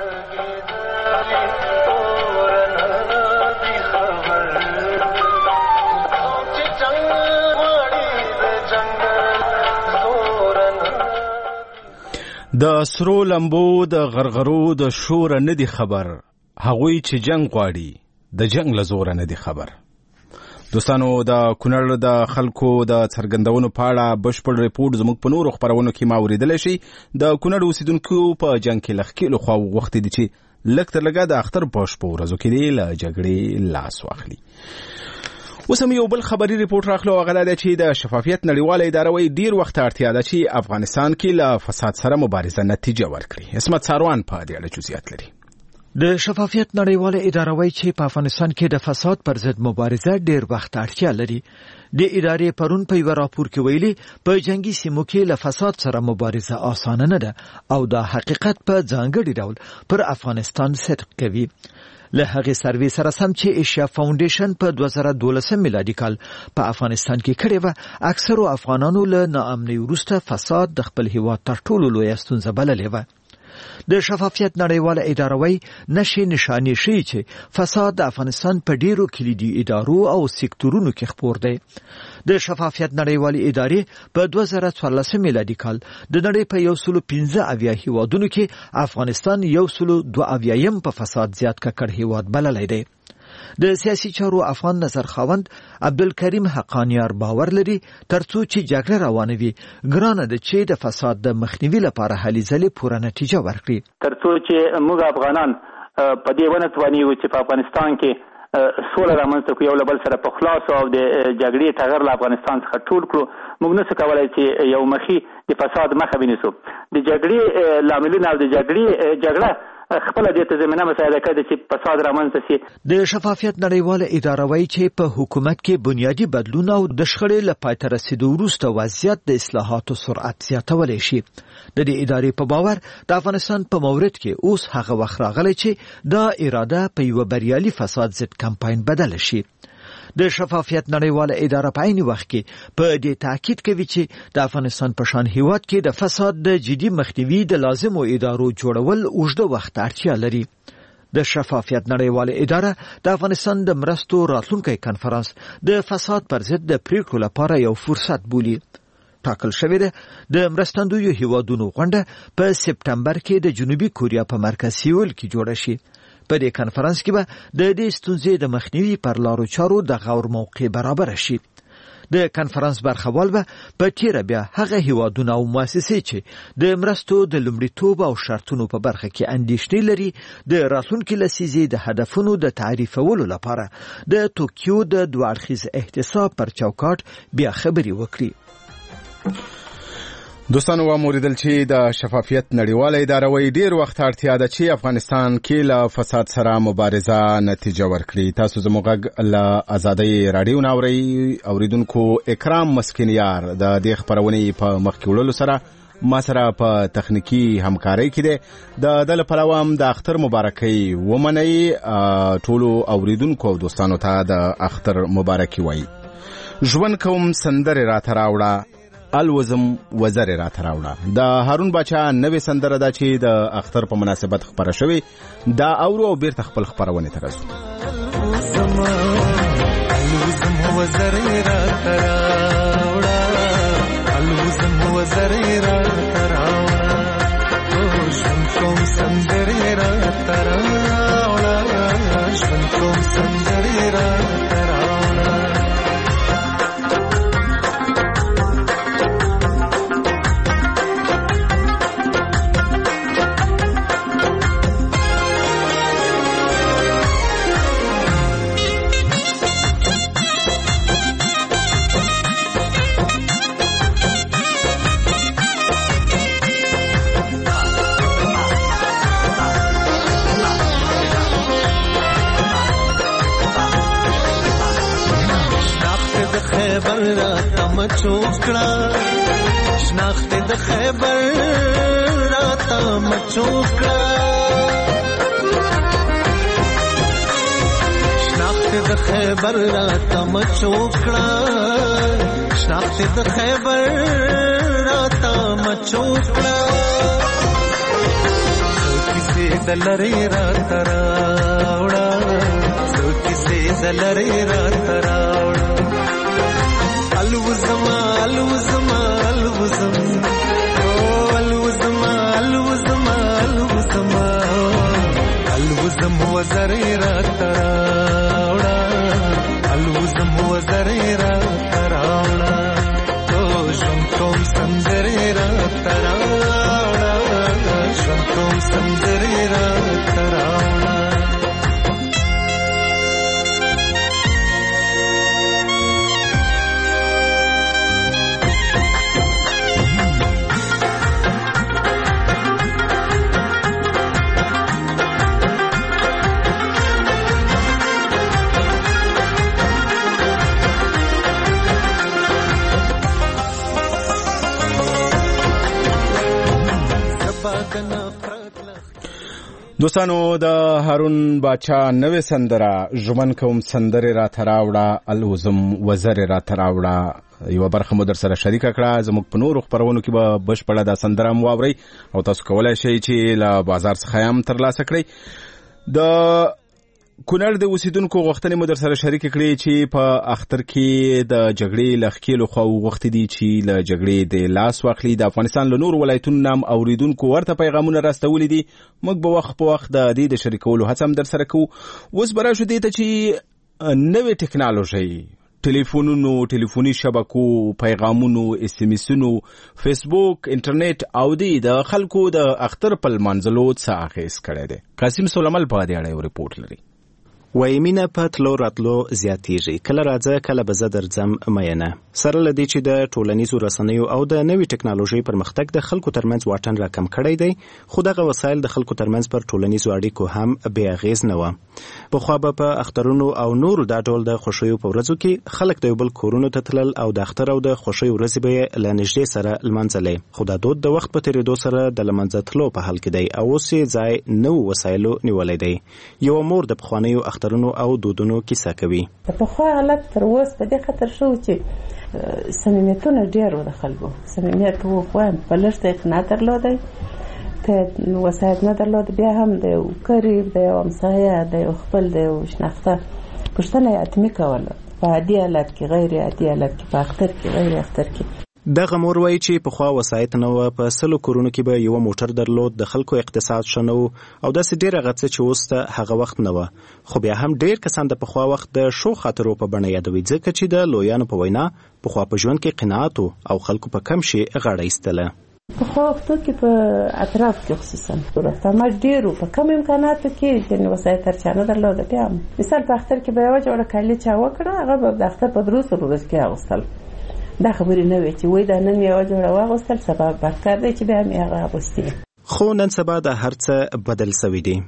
د سرو لمبو د غرغرو د شور نه دی خبر، هغوی چې جنگ غواړي د جنگ له زور نه دی خبر. دوستانو د کونړ د خلکو د څرګندونو په اړه بشپړ ریپورت زموږ په نورو خبرونو کې ما اوریدلی شي. د کونړ اوسیدونکو په جنگ کې لخکېلو خوا وغوښتي دي چې لږ تر لږه د اختر په شپو ورځو کې له جګړې لاس واخلي. اوس هم یو بل خبري ریپورت راخلو، هغه دا چې د شفافیت نړیواله اداره وایي ډیر وخت اړتیا ده چې افغانستان کې له فساد سره مبارزه نتیجه ورکړي. اسمت ساروان په دې اړه جزئیات لري. د شفافیت نړیواله اداره وايي چې په افغانستان کې د فساد پر ضد مبارزه ډیر وخت اړتیا لري. د ادارې پرون په یو راپور کې ویلي په جنگي سیمو کې له فساد سره مبارزه اسانه نه ده او دا حقیقت په ځانګړي ډول پر افغانستان صدق کوي. له هغه سروې سره سم چې ایشیا فاونډیشن په دوه زره دولس میلادي کال په افغانستان کې کړی و، اکثرو افغانانو له ناامنۍ وروسته فساد د خپل هیواد تر ټولو لویه ستونزه بللې وه. د شفافیت نړیواله اداره وايي نشي نشانې شي چې فساد د افغانستان په ډیرو کلیدي ادارو او سکتورونو کې خپور دی. د شفافیت نړیوالې ادارې په دوه زره څوارلس میلادي کال د نړۍ په یو سلو پنځه اویا هیوادونو کې افغانستان یو سلو دوه اویایم په فساد زیات ککړ هیواد بللی دی. د سیاسي چارو افغان نظر خاوند عبدالکریم حقانیار باور لري ترڅو چې جګړه روانه وي ګرانه ده چې د فساد د مخنیوي لپاره هلې ځلې پوره نتیجه ورکړي. ترڅو چې موږ افغانان په دې ونه توانیو چې په افغانستان کې سوله رامنځته کړو، یو له بل سره په خلاصو او د جګړې ټغر له افغانستان څخه ټول کړو، موږ نشو کولی چې یو مخي د فساد مخه ونیسو. د جګړې لاملونه او د جګړې جګړه خپل د ته زمينه مسایله کړي چې فساد رامنځته شي. د شفافیت نړیواله اداره وايي چې په حکومت کې بنیادی بدلون او د شخړې له پای ته رسیدو وروسته وضعیت د اصلاحاتو سرعت زیاتولی شي. د دې ادارې په باور د افغانستان په مورد کې اوس هغه وخت راغلی چې دا اراده په یو بریالي فساد ضد کمپاین بدل شي. د شفافیت نړیواله اداره په عین وخت کې په دې تاکید کوي چې د افغانستان په شان هیواد کې د فساد د جدي مخنیوي د لازمو ادارو جوړول اوږده وخت اړتیا لري. د شفافیت نړیواله اداره د افغانستان د مرستو راتلونکي کنفرانس د فساد پر ضد د پریکړو لپاره یو فرصت بولي. ټاکل شوې ده د مرستندویو هیوادونو غونډه په سپټمبر کې د جنوبي کوریا په مرکز سیول کې جوړه شي. په دې کنفرانس کې به د دې ستونزې د مخنیوي پر لارو چارو د غور موقع برابر شي. د کنفرانس برخوال به په تیره بیا هغه هیوادونه او مؤسسې چې د مرستو د لومړیتوب او شرطونو په برخه کې اندېښنې لري د راتلونکي لسیزې د هدفونو د تعریفولو لپاره د توکیو د دوه اړخیز احتساب پر چوکاټ بیا خبرې وکړي. دوستانو واوریدل چې د شفافیت نړیواله اداره وایي ډیر وخت اړتیا ده چې افغانستان کې له فساد سره مبارزه نتیجه ورکړي. تاسو زموږ غږ له آزادۍ رادیو نه اورئ. اوریدونکو اکرام مسکینیار د دې خبرونې په مخ کې وړلو سره ما سره په تخنیکی همکارۍ کې ده. د دل پلوام د اختر مبارکي ومنئ. ټولو اوریدونکو او دوستانو ته د اختر مبارکي وایي. ژوند کوم سندره راته راوړه، الوزم وزر را تراوړه. د هارون باچا نوې سندره ده چې د اختر په مناسبت خبره شوې. دا اورو او بیرته خپل خبرونه ترسو. الوزم وزر را تراوړه، الوزم وزر را تراوړه، ژوند کوم سندره را تراوړه، ژوند کوم سندره را مچوکړه، شناخت د خیبر راته مچوکړه، شناخت د خیبر راته مچوکړه، شناخت د خیبر راته مچوکړه، څو کیسې د لرې راته راوړه، څو کیسې د لرې راته راوړه. الوزم الوزم الوزم الوزم الوزم الوزم الوزم وزر را تراوړه، الوزم وزر را تراوړه، ژوند کوم سندره را تراوړه، ژوند کوم سندره را تراوړه. دوستانو د هارون باچا نوې سندره ژمن کوم سندره را تراوړه الوزم وزر را تراوړه یو برخه مو در سره شریک کړه. زموږ په نورو خبرونو کې به بشپړه د سندره مو واورئ او تاسو کولای شئ چې له بازار څخه هم ترلاسه کړئ. د کونړ د اوسیدونکو غوښتنې مو در سره شریک کړې چې په اختر کې د جګړې له ښکېلو خواو غوښتي دي چې له جګړې د لاس واخلي. د افغانستان له نورو ولایتونو نه هم اوریدونکو ورته پیغامونه راستولي دي. موږ به وخت په وخت د دې د شریکولو هڅه هم در سره کوو. اوس به راشو دې ته چې نوې ټکنالوژي، ټلیفونونو، ټلیفوني شبکو، پیغامونو، اس ام اسونو، فیسبوک، انټرنیټ او د خلکو د اختر په لمانځلو څه اغېز کړی دی. قاسم سلیمل په دې اړه یو ریپورټ لري. وای مینه په تلو راتلو زیاتیږي، کله راځه کله به زه درځم مینه. سره له دې چې د ټولنیزو رسنیو او د نوې ټکنالوژۍ پرمختګ د خلکو ترمنځ واټن راکم کړی دی، خو دغه وسایل د خلکو ترمنځ پر ټولنیزو اړیکو هم بې اغېز نه وه. پخوا به په اخترونو او نورو دا ډول د خوښیو په ورځو کې خلک د یو بل کورونو ته تلل او د اختر او د خوښیو ورځې به یې له نږدې سره لمانځلې، خو دا دود د وخت په تېرېدو سره د لمانځه تلو په حال کې دی او اوس یې ځای نوو وسایلو نیولی دی. یوه مور د پخوانیو اخترونو او دودونو کیسه کوي. په خو حالت تر اوس په دې خاطر شو چې صمیمیتونه ډېر و، د خلکو صمیمیت و، خو په لږ ته اقناع درلودی، ته وسایل نه درلود، بیا هم د یو قریب، د یو همسایه، د یو خپل، د یو شناخته پوښتنه یې حتمي کوله، په عادي حالت کې، غیر عادي حالت کې، په اختر کې، غیر اختر کې. دغه مور وایي چې پخوا وسایط نه وه، په سلو کورونو کې به یوه موټر درلود، د خلکو اقتصاد ښه نه و او داسې ډېر هغه څه چې اوس ته هغه وخت نه وه. خو بیا هم ډېر کسان د پخوا وخت د ښو خاطرو په بڼه یادوي، ځکه چې د لویانو په وینا پخوا په ژوند کې قناعت او خلکو په کم شي غاړه ایستله. پخوا وختو کې په اطراف کې خصوصا رفتامات ډېر و، په کم امکاناتو کې یعنې وسایط هر چا نه درلوده. بیا هم مثال په اختر کې به یوه جوړه کالي چا وکړه، هغه به د اختر په درو څلورو ورځو کې اغوستل. دا خبرې نه وي چې وای دا نن یو جوړه واغوستل سبا بدکار دی چې بیا مې هغه اغوستي. خو نن سبا د هر څه بدل سوي دي.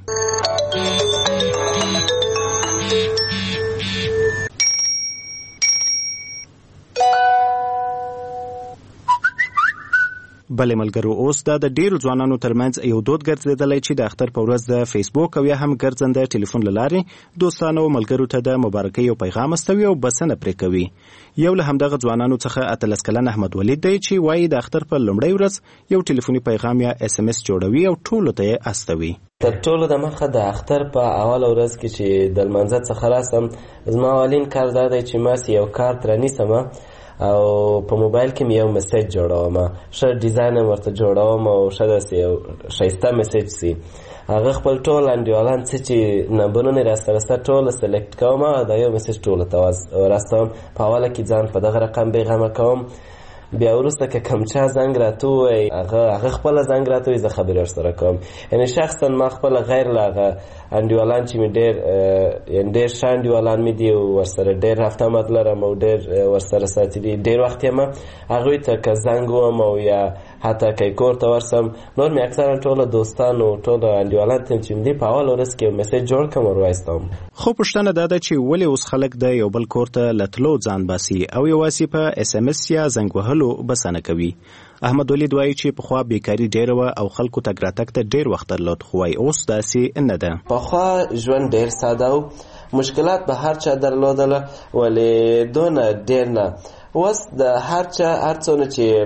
بلې ملګرو، اوس دا د ډیرو ځوانانو ترمنځ یو دود ګرځېدلی چې د اختر په ورځ د فیسبوک او یا هم ګرځنده ټلیفون له لارې دوستانو ملګرو ته د مبارکۍ او پیغام استوي او بسنه پرې کوي. یو له همدغه ځوانانو څخه اتلس کلن احمد ولید دی چې وایي د اختر په لومړۍ ورځ یو ټلیفوني پیغام یا اس ام اس جوړوي او ټولو ته یې استوي. تر ټولو د مخه د اختر په اوله ورځ کې چې د لمانځه څخه راستم، زما اولین کار دا دی چې ما یو کارت رانیسم او په موبایل کې مې یو میسج جوړوم، ښه ډیزاین ورته جوړوم او ښه داسې یو ښایسته میسج سي. هغه خپل ټول انډیوالان څه چې نمبرونه راسته راسته ټوله سلیکټ کوم او دا یو میسج ټولو ته راستوم. په اوله کې ځان په دغه رقم بېغمه کوم، بیا وروسته که کوم چا زنګ راته ووایي هغه هغه خپله زنګ راته وایي، زه خبرې ورسره کوم. یعنې شخصا ما خپله غیر له هغه انډیوالان چې مې ډېر یعنې ډېر ښه انډیوالان مې دي او ورسره ډېر رفت آمد لرم او ډېر ورسره ساتلي، ډېر وخت یم هغوی ته که زنګ ووم او یا حتی که کور ته ورسم، نور مې اکثرا ټوله دوستان او ټوله انډیوالان ته چې مې دي په اوله ورځ کې یو میسج جوړ کړم ور وایستم. خو پوښتنه دا ده چې ولې اوس خلک د یو بل کور ته له تلو ځان باسي او یوازې په اس ام اس یا زنګ وهلو بسنه کوي. احمد ولید وایي چې پخوا بیکاري ډېره وه او خلکو تګ راتګ ته ډېر وخت درلود، خو وایي اوس داسې نه ده. پخوا ژوند ډېر ساده و، مشکلات به هر چا درلودله ولې دونه ډېر نه. اوس د هر چا هر څونه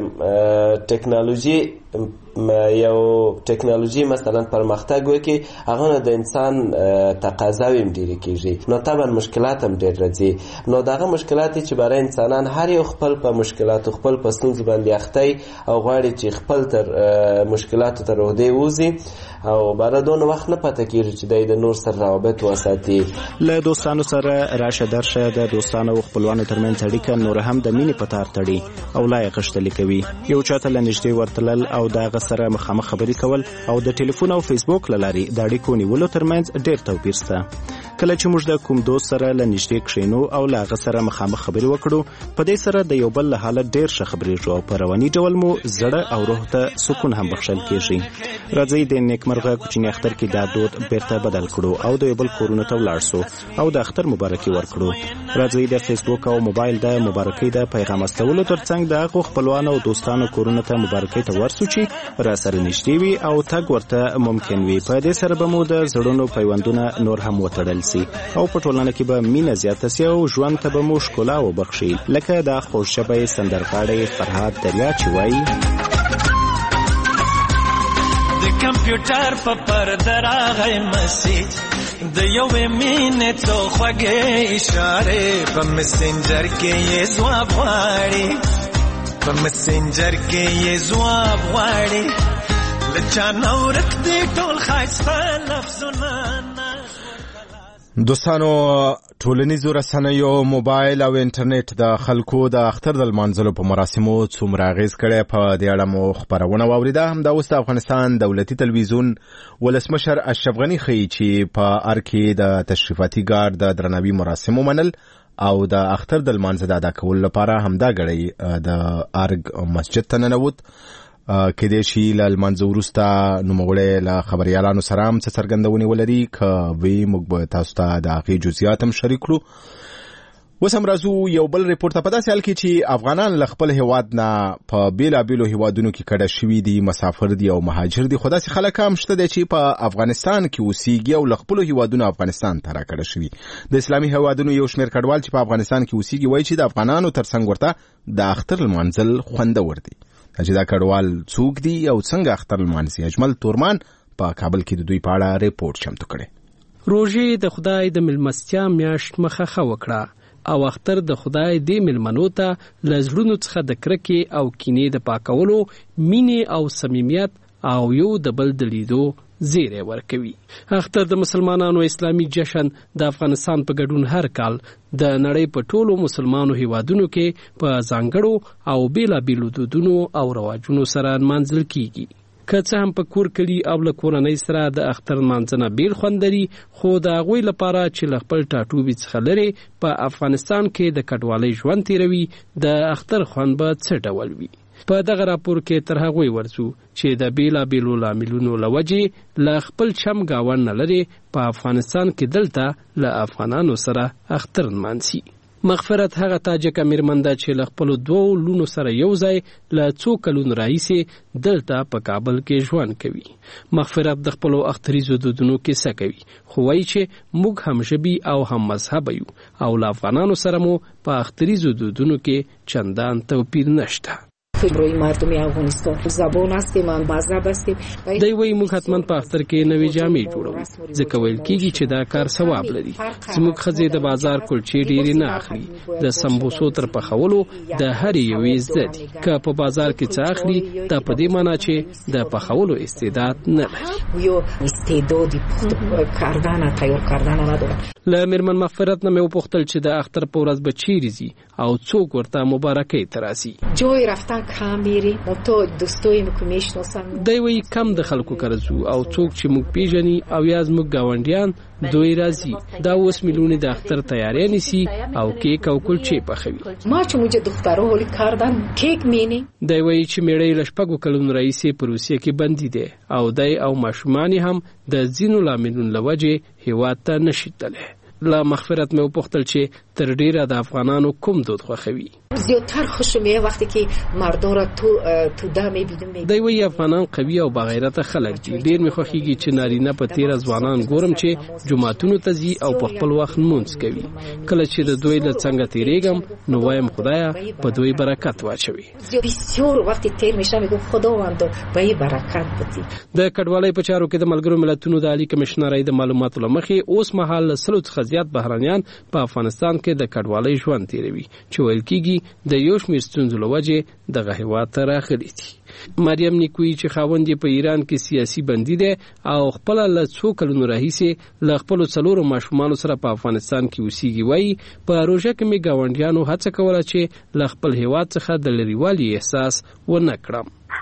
چې ټکنالوژي یو ټکنالوژي مثلا پرمختګ وکړي، هغه نه د انسان تقاضاوې هم ډېرې کېږي، نو طبعا مشکلات هم ډېر راځي. نو دغه مشکلات چې برای انسانان هر یو خپل په مشکلاتو خپل په ستونزو باندې اختی او غواړي چې خپل تر مشکلاتو تر اوږدې ووځي او برای دونه وخت نه پته کېږي چې دی د نور سره روابط وساتي. له دوستانو سره راشه درشه د دوستانو او خپلوانو ترمنځ اړیکه نور هم د مینې په تار تړي او لا یې غښتلې کوي. یو چا ته له نږدې ورتلل او د هغه سره مخامخ خبرې کول او د ټلیفون او فیسبوک له لارې د اړیکو نیولو ترمنځ ډېر توپیر شته. کله چې موږ د کوم دوست سره له نږدې کښینو او له هغه سره مخامخ خبرې وکړو په دې سره د یو بل له حالت ډېر ښه خبرېږو او په رواني ډول مو زړه او روح ته سکون هم بخښل کېږي. راځئ د نیکمرغه کوچني اختر کې دا دود بیرته بدل کړو او د یو بل کورونو ته ولاړ سو او د اختر مبارکي ورکړو. راځئ د فیسبوک او موبایل د مبارکۍ د پیغام استولو ترڅنګ د هغو خپلوانو او دوستانو کورونو ته مبارکۍ ته ورسو چې را سره نږدې وي او تګ ورته ممکن وي. په دې سره به مو د زړونو پیوندونه نور هم وتړل سي او په ټولنه کې به مینه زیاته سي او ژوند ته به مو ښکلا وبخښي، لکه د خوشژبی سندرغاړی فرهاد دریا چې وایي د کمپیوټر په پرده راغی مسیج د یوې مینې څو خوږې اشارې په مسنجر کې یې ځواب غواړي په مسنجر کې یې ځواب غواړي لچا نورک دی ټول ښایسته لفظونه. دوستانو ټولنیزو رسنیو موبایل او انټرنیټ د خلکو د اختر د لمانځلو په مراسمو څومره اغیز کړی په دې اړه مو خبرونه واوریده. همدا اوس د افغانستان دولتي تلویزیون ولسمشر اشرف غني ښیي چې په ار کې د تشریفاتي ګارد د درناوي مراسمو منل او د اختر د لمانځه د ادا کولو لپاره همدا غړی د ارګ مسجد ته ننوت. کېدای شي له لمانځه وروسته نوموړی له خبریالانو سره هم څه څرګندونې ولري که وی موږ به تاسو ته د هغې جزئیات هم شریک کړو. اوس هم راځو یو بل ریپورټ ته. په داسې حال کې چې افغانان له خپل هیواد نه په بېلابېلو هیوادونو کې کډه شوي دي، مسافر دي او مهاجر دي، خو داسې خلک هم شته دی چې په افغانستان کې اوسېږي او له خپلو هیوادونو افغانستان ته راکډه شوي. د اسلامي هیوادونو یو شمېر کډوال چې په افغانستان کې اوسېږي وایي چې د افغانانو ترڅنګ ورته د اختر لمانځل خوندور دي. چې دا کډوال څوک دي او څنګه اختر لمانځي؟ اجمل تورمان په کابل کې د دوی په اړه ریپورټ چمتو کړی. روژې د خدای د ملمستیا میاشت مخه وکړه او اختر د خدای د ملمنو ته له زړونو څخه د کرکې او کینې د پاکولو، مینې او صمیمیت او یو د بل د لیدو زیری ورکوي. اختر د مسلمانانو اسلامي جشن د افغانستان په ګډون هر کال د نړۍ په ټولو مسلمانو هیوادونو کې په ځانګړو او بیلابیلو دودونو او رواجونو سره نمانځل کیږي. که څه هم په کور کلي او له کورنۍ سره د اختر نمانځنه بیل خوند لري، خو د هغوی لپاره چې له خپل ټاټوبي څخه لرې په افغانستان کې د کډوالۍ ژوند تیروي، د اختر خوند به څه ډول وي؟ په دغه راپور کې تر هغوی ورځو چې د بیلابیلو لاملونو له وجې له خپل چم ګاونډ نه لرې په افغانستان کې دلته له افغانانو سره اختر نمانځي. مغفرت هغه تاجک میرمن ده چې له خپلو دوو لونو سره یو ځای له څو کلونو راهیسې دلته په کابل کې ژوند کوي. مغفرت د خپلو اختریزو دودونو کیسه کوي، خو وایي چې موږ هم ژبي او هم مذهبه یو او له افغانانو سره مو په اختریزو دودونو کې چندان توپیر نشته. روی مردمی افغانستان زبان هستیم، من مذهب هستیم. دوی وایي موږ حتما په اختر کې نوې جامې جوړوو، ځکه ویل کېږي چې دا کار ثواب لري. زموږ ښځې د بازار کلچې ډېرې نه اخلي، د سمبوسو تر پخولو د هرې یوې زده دي. که په بازار کې څه اخلي، دا په دې معنی چې د پخولو استعداد نه لري. یو استعدادی کردن تیار کردن نداره. له میرمن مغفرت نه مې وپوښتل چې د اختر په ورځ به چیرې ځي او څوک ورته مبارکۍ ته راځي. جای رفتن کم میری، تو دوستایی که میشناسم. دوی وایي کم د خلکو کره ځو او څوک چې موږ پیژني او یا زموږ ګاونډیان دوی راځي. دا اوس میلیونې د اختر تیاری نیسي او کیک او کلچې پخوي. ما چې موږ دخترها هولی کردن کیک مینی. دوی وایي چې میړی له شپږو کلونو راهیسې په روسیه کې بندي دی او دی او ماشومان هم د ځینو لاملونو له وجې هیواد ته نشي تللی. له مغفرت مې وپوښتل چې تر ډیره د افغانانو کوم دود خوښوي. زیاتر خوشم وقتی که مردا را تو تو ده میبینم. دوی وایي افغانان قوي او باغیرته خلک دي. ډیر مې خوښیږي چې نارینه په تیره ځوانان ګورم چې جمعتونو ته ځي او په خپل وخت لمونځ کوي. کله چې د دوی له څنګه تیریږم نو وایم خدایا په دوی برکت واچوي. بسیار وقتی تیر میشم میگم خداوند به یې برکت بدی. د کډوالۍ په چارو کې د ملګرو ملتونو د عالی کمشنرۍ د معلوماتو لمخې اوس مهال له سلو څخه زیات بهرانيان په افغانستان کې د کډوالۍ ژوند تیروي چې ویل کېږي د یو شمېر ستونزو له وجې دغه هېواد ته راغلي دي. مریم نیکویی چې خاوند یې په ایران کې سیاسي بندي دی او خپله له څو کلونو راهیسې له خپلو څلورو ماشومانو سره په افغانستان کې اوسېږي، وایي په روژه کې مې ګاونډیانو هڅه کوله چې له خپل هېواد څخه د لرېوالي احساس ونه کړم.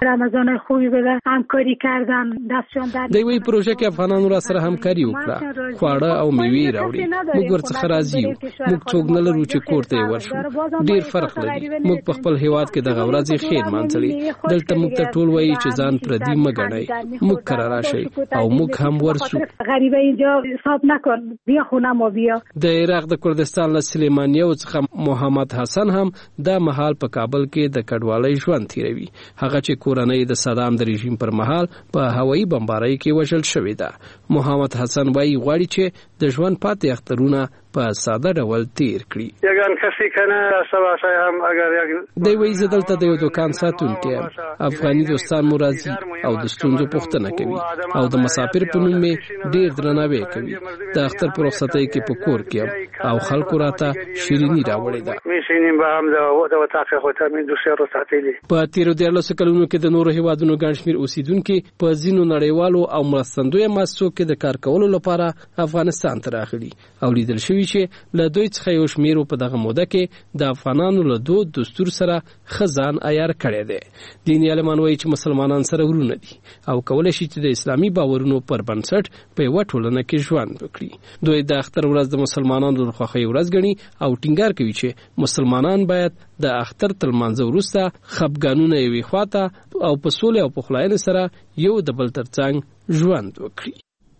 رمضان خوبی بده همکاری کردن دستشان در د وی پروژه کې افغانانو را سره همکاري وکړه خواړه او میوې راوړي موږ ورڅخه راضي یو موږ څوک نه لرو چې کور ته ورشو ډیر فرق لري موږ په خپل هیواد کې د غورځي خیر مانځلي دلته موږ ته ټول وایي چې ځان پردي مګړای موږ قرار راشي او موږ هم ورسو غریبه اینجا حساب نکن بیا خونه ما بیا د عراق د کردستان له سلیمانیه څخه محمد حسن هم د محل په کابل کې د کډوالۍ ژوند تیروي هغه چې کورنۍ د صدام د رژیم پر مهال په هوایي بمبارۍ کې وژل شوې ده محمد حسن وايي غواړي چې د ژوند پاتې اخترونه په ساده ډول تیر کړي یگان کسی کنه سواسای هم اگر یک دی وی زدلته د یو دکان ساتونکي افغاني دوستان مرضی او د ستونزو پوښتنه کوي او د مسافر په نوم ډیر درناوی کوي د اختر پر رخصتۍ کې په کور کې او خلکو راته شیرینی راوړي ده میشینیم به هم د وتاخه خو ته من دوسه رخصتۍ په تیرو دیارلس کلونو کې د نورو هیوادونو ګڼ شمېر اوسیدونکو په ځینو نړیوالو او مرستندوی مؤسسو کې د کار کولو لپاره افغانستان ته راغلي او لیدل شوی چې له دوی څخه یو شمېر په دغه موده کې د افغانانو له دود دستور سره خزان عیار کړی دی دیني عالمان وایي چې مسلمانان سره ورونه دي او کولای شي چې د اسلامي باورونو پر بنسټ په یوه ټولنه کې ژوند وکړي دوی د اختر ورځ د مسلمانانو د خوښۍ ورځ ګڼي او ټینګار کوي چې مسلمانان باید د اختر تر لمانځه وروسته خپګانونه یوې خواته او په سولې او پخلاینې سره یو د بل تر څنګ ژوند وکړي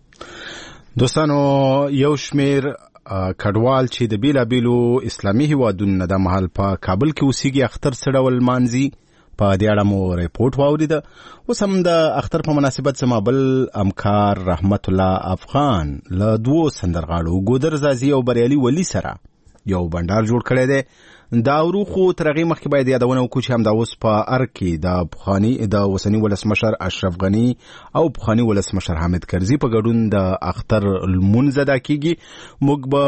دوستانو یو شمېر کډوال چې د بیلابیلو اسلامي هیوادونو د محل په کابل کې اوسېږي اختر څه ډول مانځي په دې اړه مو ریپورټ واوریده اوس هم د اختر په مناسبت زما بل همکار رحمت الله افغان له دوو سندرغاړو ګودر زازي او بریالي ولی سره یو بندر جوړ کړی دی دا وروخو تر هغې مخکې باید یادونه وکړو چې همدا اوس په ارګ کې د پخواني د اوسني ولسمشر اشرف غني او پخواني ولسمشر حامد کرزي په ګډون د اختر لمونځ ادا کیږي موږ به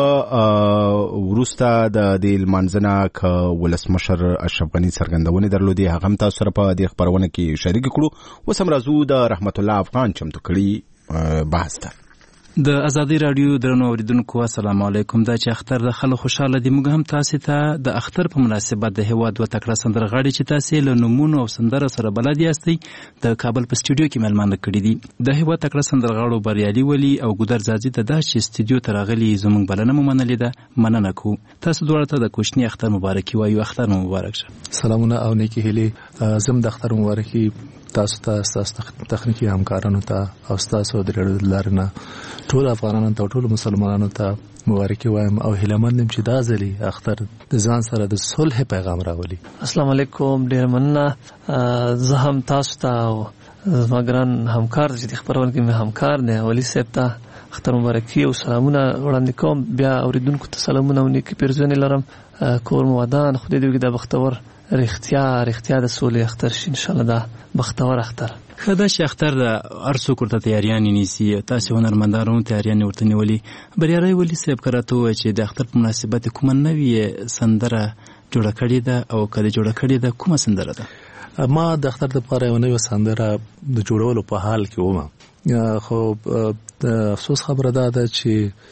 وروسته د دې لمانځه نه که ولسمشر اشرف غني څرګندونې درلودې هغه هم تاسو سره په دې خپرونه کې شریک کړو اوس هم راځو د رحمت الله افغان چمتو کړي بحث ته د ازادي رادیو درنو اوریدونکو السلام علیکم دا چې اختر د خلکو خوشاله دي موږ هم تاسو ته د اختر په مناسبت د هیواد و تکړه سندرغاړي چې تاسو له نمونه او سندره سره بلد یاستئ د کابل په سټوډیو کې ملمانه کړی دي د هیواد تکړه سندرغاړو بریالي ولی او ګودر زازي ته د سټوډیو ته راغلي زموږ بلنه منلې ده مننه کو تاسو دواړه ته د کوچنی اختر مبارکي وایو اختر مبارک شه سلامونه او نیکی هیلې زم د اختر مبارکي تاسو ته تاسو تخنیکی همکارانو ته او تاسو د لارنه ټول افغانانو ته ټول مسلمانانو ته مبارکي وایم او هیلمن نیم چې دا ځلی اختر د ځان سره د صلح پیغام راولي السلام علیکم ډیر مننه زه هم تاسو ته زما ګران همکار چې د خبرونه کې مې همکار نه ولی صاحب ته اختر مبارکي او سلامونه وړاندې کوم بیا اوریدونکو ته سلامونه او نیکی پیرزونې لرم کور مو ودان خدای دې د بختور رښتیا رښتیا د سولې اختر شي ان شاء الله دا بختور اختر خدا چې اختر د ارسو کوړه تیاریان نیسی تاسو هنرمندانو تیاریان ورته نیولې بریاري ولی صاحب کراته و چې د اختر په مناسبت کوم نوې سندره جوړه کړې ده او کله جوړه کړې ده کومه سندره ده ما د اختر لپاره یو نوې سندره د جوړولو په حال کې ومه خو د افسوس خبره ده چې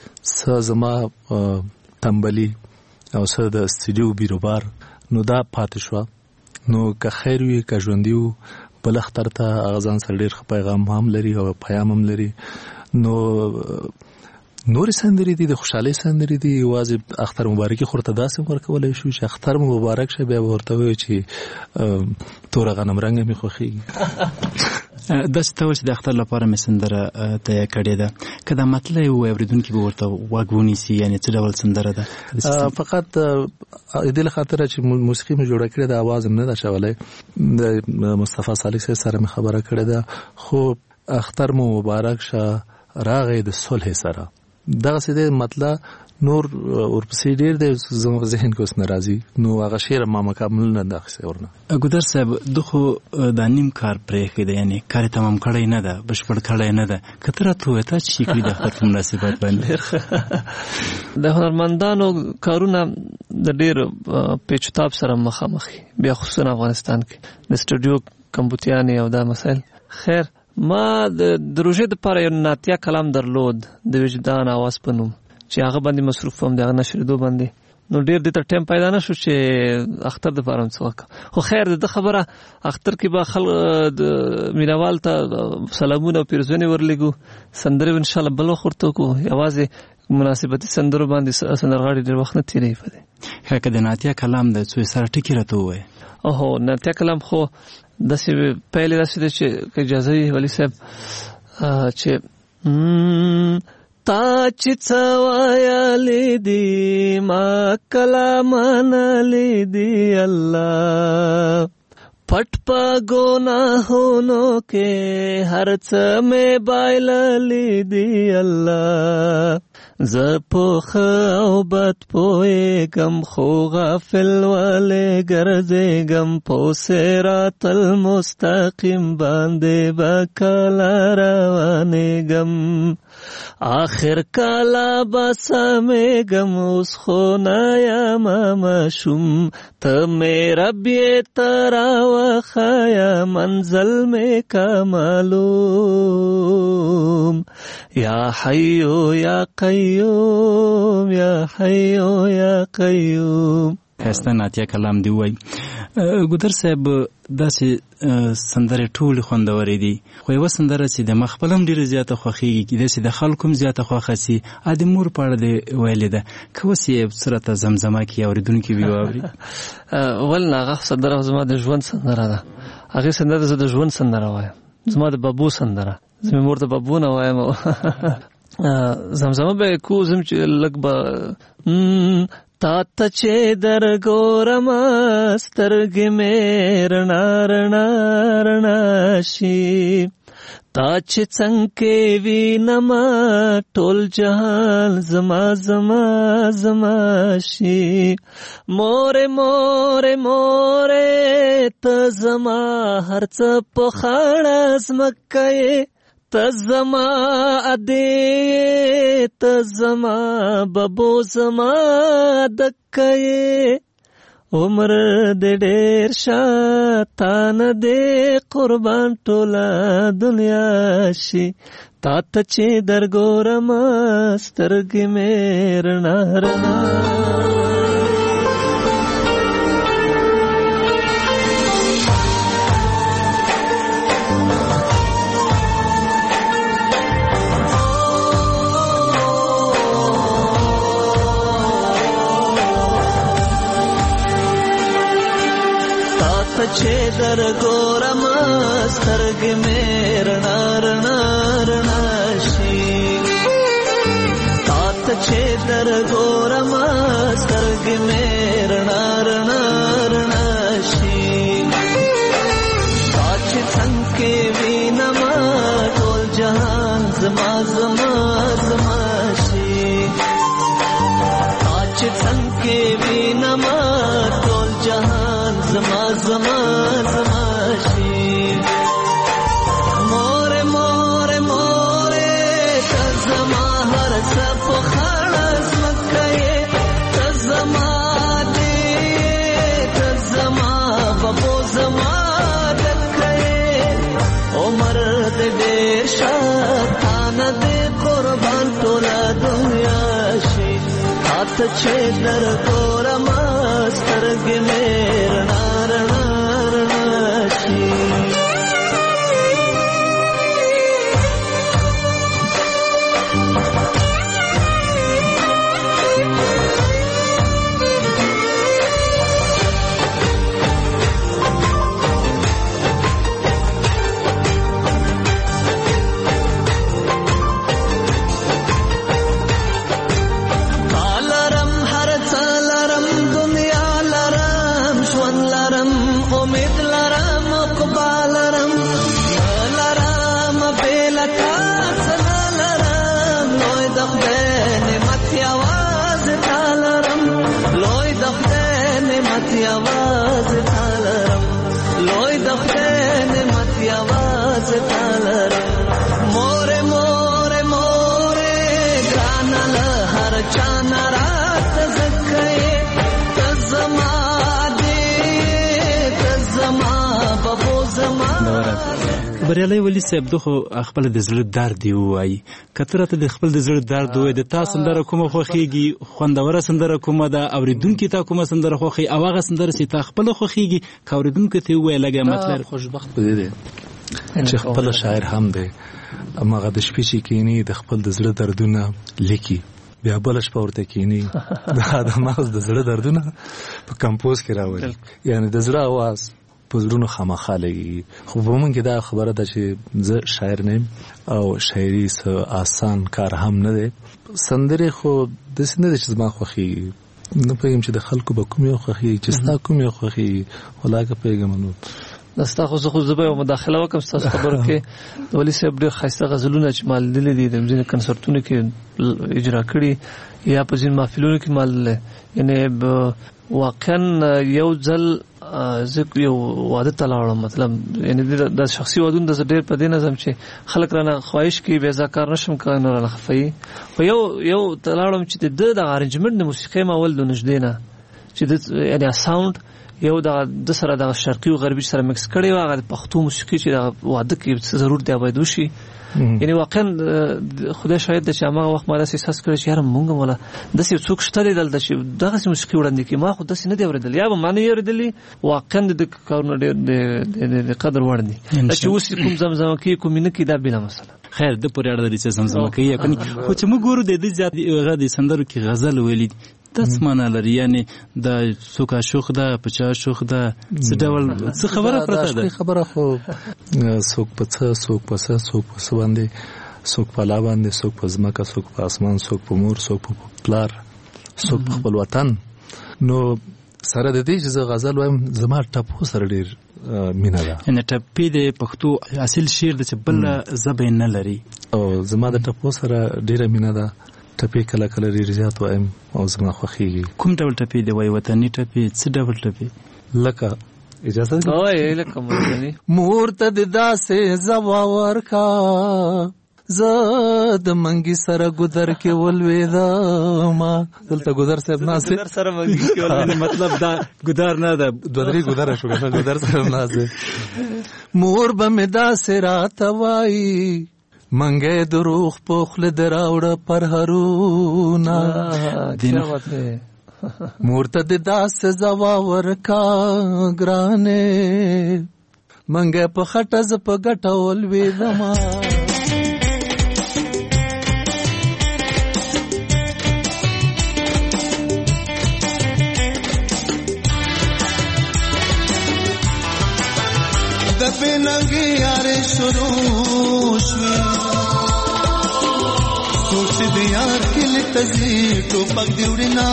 زما تنبلی او سره د استودیو بیروبار نو دا پاتې شو نو که خیر وي که ژوندي وو بل اختر ته هغه ځان سره ډېر ښه پیغام هم لري او پیام هم لري نو نورې سندرې دي د خوشحالۍ سندرې دي یوازې اختر مبارکي خو ورته داسې ورکولی شو چې اختر مو مبارک شه بیا به ورته ووایو چې توره غنم رنګه مې خوښېږي داسې ته وایي چې د اختر لپاره مې سندره تیار کړې ده که دا مطلب ووایي اورېدونکي به ورته غوږ ونیسي یعنې څه ډول سندره ده فقط دې له خاطره چې موسیقي مې جوړه کړې ده اواز هم نه ده شولی د مصطفی صالح صاحب سره مې خبره کړې ده خو اختر مو مبارک شه راغی د صلح سره دغه څه دی مطلب نور ورپسې ډېر دی زموږ ذهن کې اوس ناراضي نو هغه شعر ما مکمل نه ده اخیستی ورنه ګودر صاحب ده خو دا نیم کار پرېښی دی یعنې کار یې تمام کړی نه ده بشپړ کړی نه ده که ته راته ووایې تا چې کړي د اختر په مناسبت باندې د هنرمندانو کارونه د ډېر پیچوتاب سره مخامخ بیا خصوصا افغانستان کې د سټوډیو کمپوتیانې او دا مسایل خیر ما د روژې دپاره یو نعتیه کلام درلود د وجدان اواز په نوم چې هغه باندې مصروف وم د هغه نشریدو باندې نو ډیر د ټیم پیدا نه شو چې اختر د پاره څوک خو خیر د خبره اختر کې به خلک د مینوال ته سلامونه او پیرزونه ورلګو سندره ان شاء الله بل وخت کو یوازې مناسبتي سندرو باندې سندرغاړي ډیر وخت نه تیری پدې هکه د ناتیا کلام د څو سره ټکی راته وای اوه ناتیا کلام خو داسې پهلې داسې چې اجازه وي ولی صاحب چې تا چې څوایا لیدي ما کلام لیدي الله پټ پا گناہونو کے ہر څه میں بایل لیدي الله زپوخ او بد پوئے گم خو غافل والے گرزے گم پو صراط المستقیم باندے بکلا روانے گم آخر کالا بسامے گم اس خونایا مامشم تمیرا بیترا وخایا منزل میں کا معلوم یا حیو یا قیوم یا حیو یا قیوم خسته ناتیا کلام دی وای ګودر صاحب داسې سندره ټول خوندورې دي خو یو سندره چې د مخبلم ډیر زیاته خوخیږي کې داسې د خلکو زیاته خوخسي ا د مور پاړه دی ویل ده کوسي سرته زمزمه کې اوریدونکو وی ووري ول ناغه سندره زما د ژوند سندره ده هغه سندره د ژوند سندره وای زما د بابو سندره زما مور د بابو نه وایم زمزمه به کو زم چې لګ با تا تچے در گورم سترګې مې رڼا رڼا رڼا شي تا چې څنګه وینم ټول جهان زما زما زما شي مورې مورې مورې ته زما هر څه په خاړه زمکه تزما ادې تزما ببو زما دکې عمر دې ډېر شاتان دې قربان ټوله دنیا شي تا ته چې درګورم سترګې مې رڼا رڼا چې در ګورم سترګې مې رڼا رڼا رڼا شي تا ته چې در ګورم سترګې مې رڼا رڼا رڼا شي تا چې څنګه وینم ټول جهان زما زما زما شي تا چې څنګه وینم ټول جهان زما زما زما شي مور مور مور تزما هر څه په خړه زمکه تزما دې تزما بابو زما دکه عمر دې ډېر شاتان دې قربان ټوله دنیا شي ته چې در ګورم سترګې مې رڼا رڼا رڼا شي بریالي ولی صاحب دغه خپل د زړه درد وایي کتره ته د خپل د زړه درد وایي د تاسو سندره کومه خوخيږي خوندوره سندره کومه ده اوریدونکو ته کومه سندره خوخي او هغه سندره چې تا خپل خوخيږي اوریدونکو ته وایي لګه مطلب خوشبخت بده دي چې خپل شاعر هم دی اماغه د شپې چې کینی د خپل د زړه دردونه لیکي بیا بل شپه ورته کینی دا د مغز د زړه دردونه په کمپوز کې راوړي یعنی د زړه आवाज په زړونو خامخا لګي خو په مونږ کې دا خبره ده چې زه شاعر نه او شاعري څه آسان کار هم نه دی سندره خو د سندره چې ما خوخي نه پېږم چې د خلکو به کوم یو خوخي چې ستا کوم یو خوخي ولاګه پېږم نو دستا خو خو زبې او مداخله وکم تاسو خبر کې ولی صاحب ډېر خاصه غزلونه چې مال دي دي د ځینې کنسرتونو کې اجرا کړي یا په ځین محفلونو کې مال یعنی واقعا یو ځل زه یو واده ته لاړم مطلب یعنی د شخصي وادون د ډېر په دې نظم چې خلک رانه خواهش کوي به ځکه نشم کار نه خفي خو یو یو ته لاړم چې د ارنجمنت د موسیقي ماول د نشدې نه چې یعنی ساوند یو د سره د شرقي او غربي سره مکس کړي و هغه پښتو موسیقي چې د واده کې ضرور دی باید وشي یعنی واقعا خدای شاید چې هغه وخت ما داسې احساس کړی چې یاره مونږ ولا داسې څوک شته دلته چې دغه موسیقي وړاندې کوي ما خو داسې نه دی اورېدلی یا به ما نه اورېدلی واقعا د کارونو ډېر د قدر وړ دي چې اوس کوم زمزمه کوي کوم نه کوي دا بله مسله خیر د پورې اړه لري چې زمزمه کوي خو چې موږ ګورو د دې زیات هغه د سندرو کې غزل ویلي تاسو معنا لري یعنی د سوکا شوخ ده پچا شوخ ده څه ډول څه خبره پرته ده خبره خو سوک په څه سوک په څه سوک په څه باندې سوک په لا باندې سوک په ځمکه سوک په اسمان سوک په مور سوک په پلار سوک په خپل وطن نو سره د دې چې غزل وایم زما ټپو سره ډیر مینا ده ان ټپې د پښتو اصل شعر د بل زبې نه لري او زما د ټپو سره ډیره مینا ده ټپې کله کله ډیر زیات وایم او زما خوښیږي کوم ډول ټپې دی وای وطني ټپې څه ډول ټپې لکه اجازه ده اوه لکه مورتنی مورتد داسې زوا ورکا زه د منګي سره ګذر کې ولويدا ما دلته ګذر صاحب ناس ګذر سره منګي کې ولوي مطلب دا ګذر نه ده دوه درې ګذر شو ګذر صاحب ناس مور به مدا سرا توای منګه دروغ پخله دراوړه پر هرونا مورته د داس زوا ورکا ګرانه منګه په خټز په ګټول وې دما د بنګي یار شروع شوي سوچ دې یار کله تزي ټوپک دی ورنا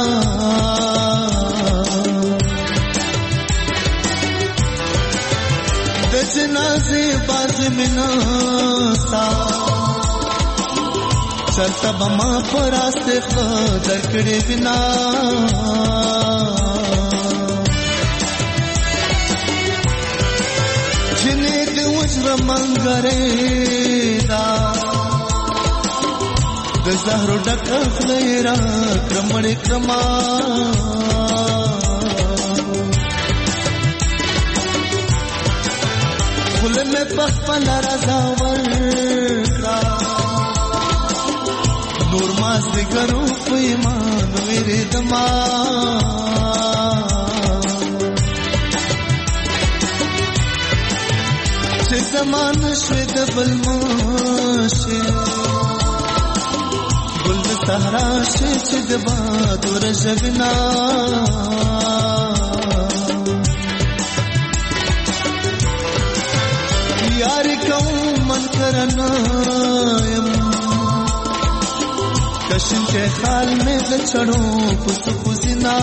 د جنازه باز منا سا چرته بما پراسته خدای کړي بنا جنې د وجر منګره دا د زهرو ډک خلیرا کرمړ کرما خل مې پخپل رضا ورکا نور ما سګرو په ایمان ویری دما چې زمان شوي د بلمشه گل د صحرا شي چې د باد ورژبنا یار کوم من کرنا يم کشن کے خال میں د چړو پس پسنا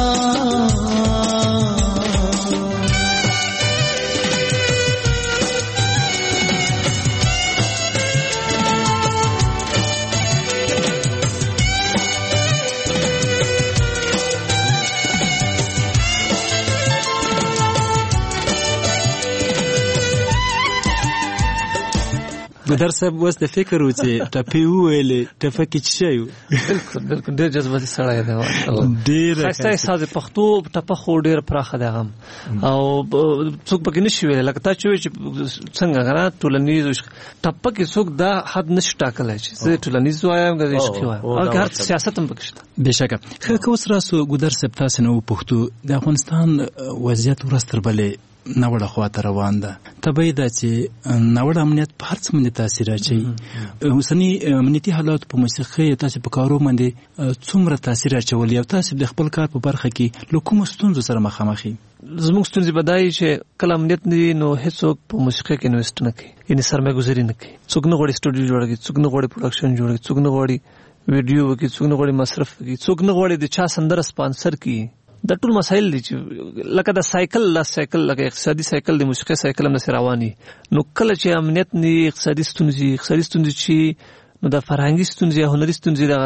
ګودر صاحب اوس د فکر و چې ټپې وویلې ټپه کې څه شی و؟ بالکل بالکل ډېر جذباتي سړی دی ماشاءالله، ډېر ښایسته احساس پښتو ټپه خو ډېر پراخه دی هغه او څوک پکې نشي ویلی لکه تا چې وایي چې څنګه غره ټولنیز ټپه کې څوک دا حد نشي ټاکلی چې زه ټولنیز وایم که عشقي وایم او هر سیاست هم پکې شته. بېشکه ښه که اوس راسو ګودر صاحب تاسې نه وپوښتو د افغانستان وضعیت ورځ تر بلې ناوړه خواته روان ده. طبیعي ده چې ناوړه امنیت په هر څه باندې تاثیر اچوي. اوسني امنیتي حالات په موسیقۍ تاسې په کارو باندې څومره تاثیر اچولی او تاسې د خپل کار په برخه کې له کومو ستونزو سره مخامخ یې؟ زموږ ستونزې به دا وي چې کله امنیت نه وي نو هېڅوک په موسیقۍ کې انویسټ نه کوي، یعنې سرمایه ګذاري نه کوي. څوک نه غواړي سټوډیو جوړه کړي، څوک نه غواړي پروډکشن جوړه کړي، څوک نه غواړي ویډیو وکړي، څوک نه غواړي مصرف وکړي، څوک نه غواړي د چا سندره سپانسر کړي. دا ټول مسایل دي چې لکه د سایکل لا سایکل لکه اقتصادي سایکل د موسیقي سایکل هم داسې روان وي. نو کله چې امنیت نه وي، اقتصادي ستونزې اقتصادي ستونزې چې نو د فرهنګي ستونزې یا هنري ستونزې دغه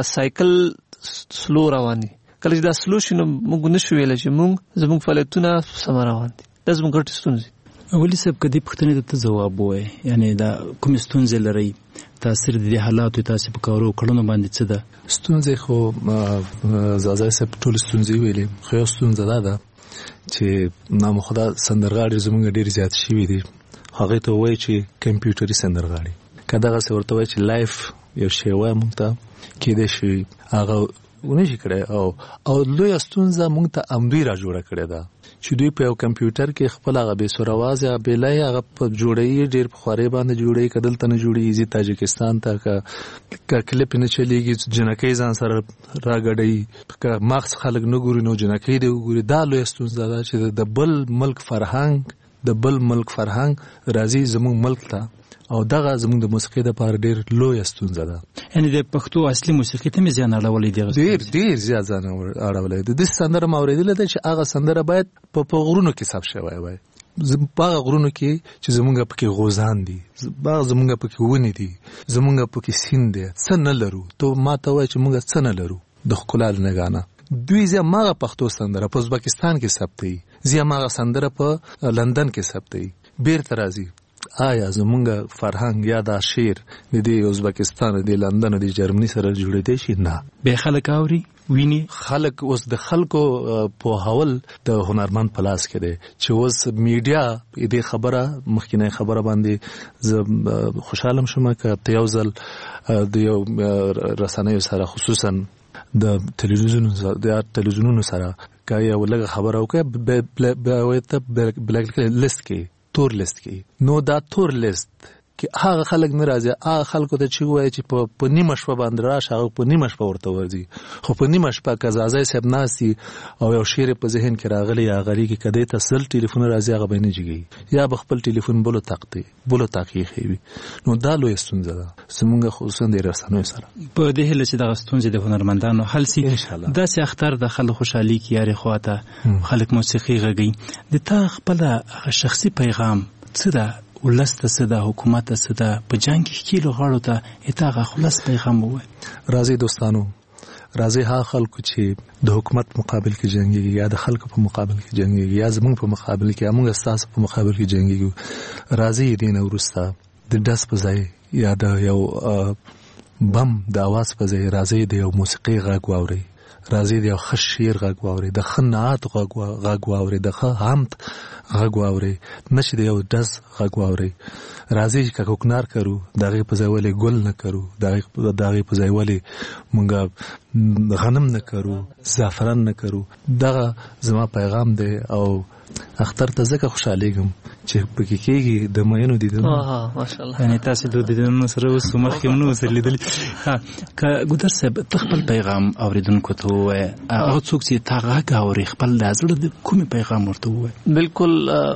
سایکل سلو روان دي. کله چې دا سلو شي نو موږ نشو ویلی چې موږ زموږ فعالیتونه سمه روان دي. دا زموږ ګډې ستونزې. ولي صاحب که دې پوښتنې ته ته ځواب ووایې، یعنې دا کومې ستونزې لرئ، تاثیر د دې حالاتو تاسې په کارو کړنو باندې څه ده؟ ستونزې خو زازای صاحب ټولې ستونزې ویلې، خو یو ستونزه دا ده چې نامخدا سندرغاړي زموږ ډېر زیات شوي دي. هغې ته ووایي چې کمپیوټري سندرغاړي، که دغسې ورته وایي چې لایف یو شی وایي موږ ته کېدای شي هغه ونشي کړی. او او لویه ستونزه موږ ته همدوی را جوړه کړې ده چې دوی په یو کمپیوټر کې خپل هغه بې سور اواز یا بیلای هغه په جوړوي، ډېر په خوارۍ باندې جوړوي. که دلته نه جوړېږي ځي تاجکستان ته، که کلیپ نه چلېږي جنکۍ ځان سره راګډوي، که مغز خلک نه ګوري نو جنکۍ دې وګوري. دا لویه ستونزه ده چې د بل ملک فرهنګ د بل ملک فرهنګ راځي زموږ ملک ته، او دغه زموږ د موسیقۍ دپاره ډېر لویه ستونزه ده. یعنې د پښتو اصلي موسیقۍ ته مې زیان اړولی دی؟ ډېر ډېر زیات زیان اړولی دی. داسې سندره ما اورېدلې ده چې هغه سندره باید په غرونو کې ثبت شوی وای، په هغه غرونو کې چې زموږ پکې غوزان دي، زموږ پکې ونې دي، زموږ پکې سیند دی، څه نه لرو. تو ما ته وایي چې موږ څه نه لرو د ښکلا له نګانه. دوی زه ماغه پښتو سندره په ازبکستان کې ثبتوي، زه ماغه سندره په لندن کې ثبتوي، بیرته راځي. آیا زمونږ فرهنګ یا دا شعر د دې ازبکستان، د لندن، د جرمني سره جوړېدی شي؟ نه. بیا خلک اوري ویني، خلک اوس د خلکو پوهول د هنرمند په لاس کې دی چې اوس میډیا دې خبره مخکینی خبره باندې زه خوشحاله شوم که ته یو ځل د یو رسنیو سره خصوصا د تلویزیونونو د تلویزیونونو سره که یو لږه خبره وکړې بیا ته بلیک لیست کې تور لیست کې، نو دا تور لیست کې هغه خلک نه راځي. هغه خلکو ته چې وایي چې په نیمه شپه باندې راشه، هغه په نیمه شپه ورته ورځي. خو په نیمه شپه که زازی صاحب ناستي او یو شعر په ذهن کې راغلی یا غریږي، که دې ته سل ټلیفون راځي هغه به نه جګوي، یا به خپل ټلیفون بلو تقطي بلو تاقي خېوي. نو دا لویه ستونزه ده زموږ خصوصا د رسنیو سره. په دې هیله چې دغه ستونزې د هنرمندانو حل سي، داسې اختر د خلک خوشحالي کې یارې خواته خلک موسیقي غږوي. د تا خپله شخصي پیغام څه ده؟ ولس ته څه ده؟ حکومت ته څه ده؟ په جنګ کې ښکېلو غاړو ته یې ته هغه خلاص پیغام ووایه. راځئ دوستانو، راځئ هغه خلکو چې د حکومت مقابل کې جنګېږي یا د خلکو په مقابل کې جنګېږي یا زموږ په مقابل کې یا موږ ستاسو په مقابل کې جنګېږو، راځئ دې نه وروسته د ډس په ځای یا د یو بم د اواز په ځای راځئ د یو موسیقۍ غږ واورئ، راځئ د یو ښه شعر غږ واورئ، د ښه نعت غږ واورئ، د ښه حمد غږ واورئ، نه چې د یو ډز غږ واورئ. راځئ چې که کوکنار کرو د هغې په ځای ولې ګل نه کرو، د هغې په ځای ولې موږ غنم نه کرو، زعفران نه کرو. دغه زما پیغام دی. او اختر ته ځکه خوشحالیږم چې پکې کېږي د مینو دیدنونه. ماشاءالله، یعنې تاسې د دیدنونو سره اوس مخکې هم نه اوسئ لیدلي. که ګودر صاحب ته خپل پیغام اورېدونکو ته ووایه، هغه څوک چې تا غږ اوري خپل د زړه د کومې پیغام ورته ووایه؟ بالکل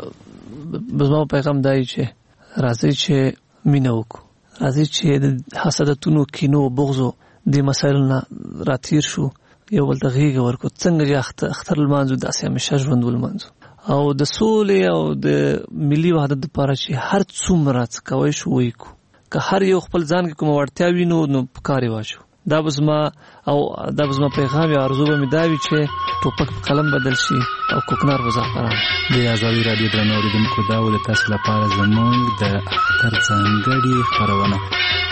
زما پیغام دا دی چې راځئ چې مینه وکړو، راځئ چې د حسادتونو، کینو، بغضو دې مسایلو نه راتیر شو، یو بل ته غېږه ورکړو. څنګه چې اختر لمانځو داسې همیشه ژوند ولمانځو، او د سولې او د ملي وحدت لپاره چې هر څومره څه کوی شو وکړو. که هر یو خپل ځان کې کومه وړتیا وي نو نو په کار یې واچو. دا به زما او دا به زما پیغام یا ارزو به مې دا وي چې ټوپک په قلم بدل شي او کوکنار به زعفران. د ازادي راډیو درنو اوریدونکو دا و د تاسو لپاره زموږ د اختر ځانګړې خپرونه.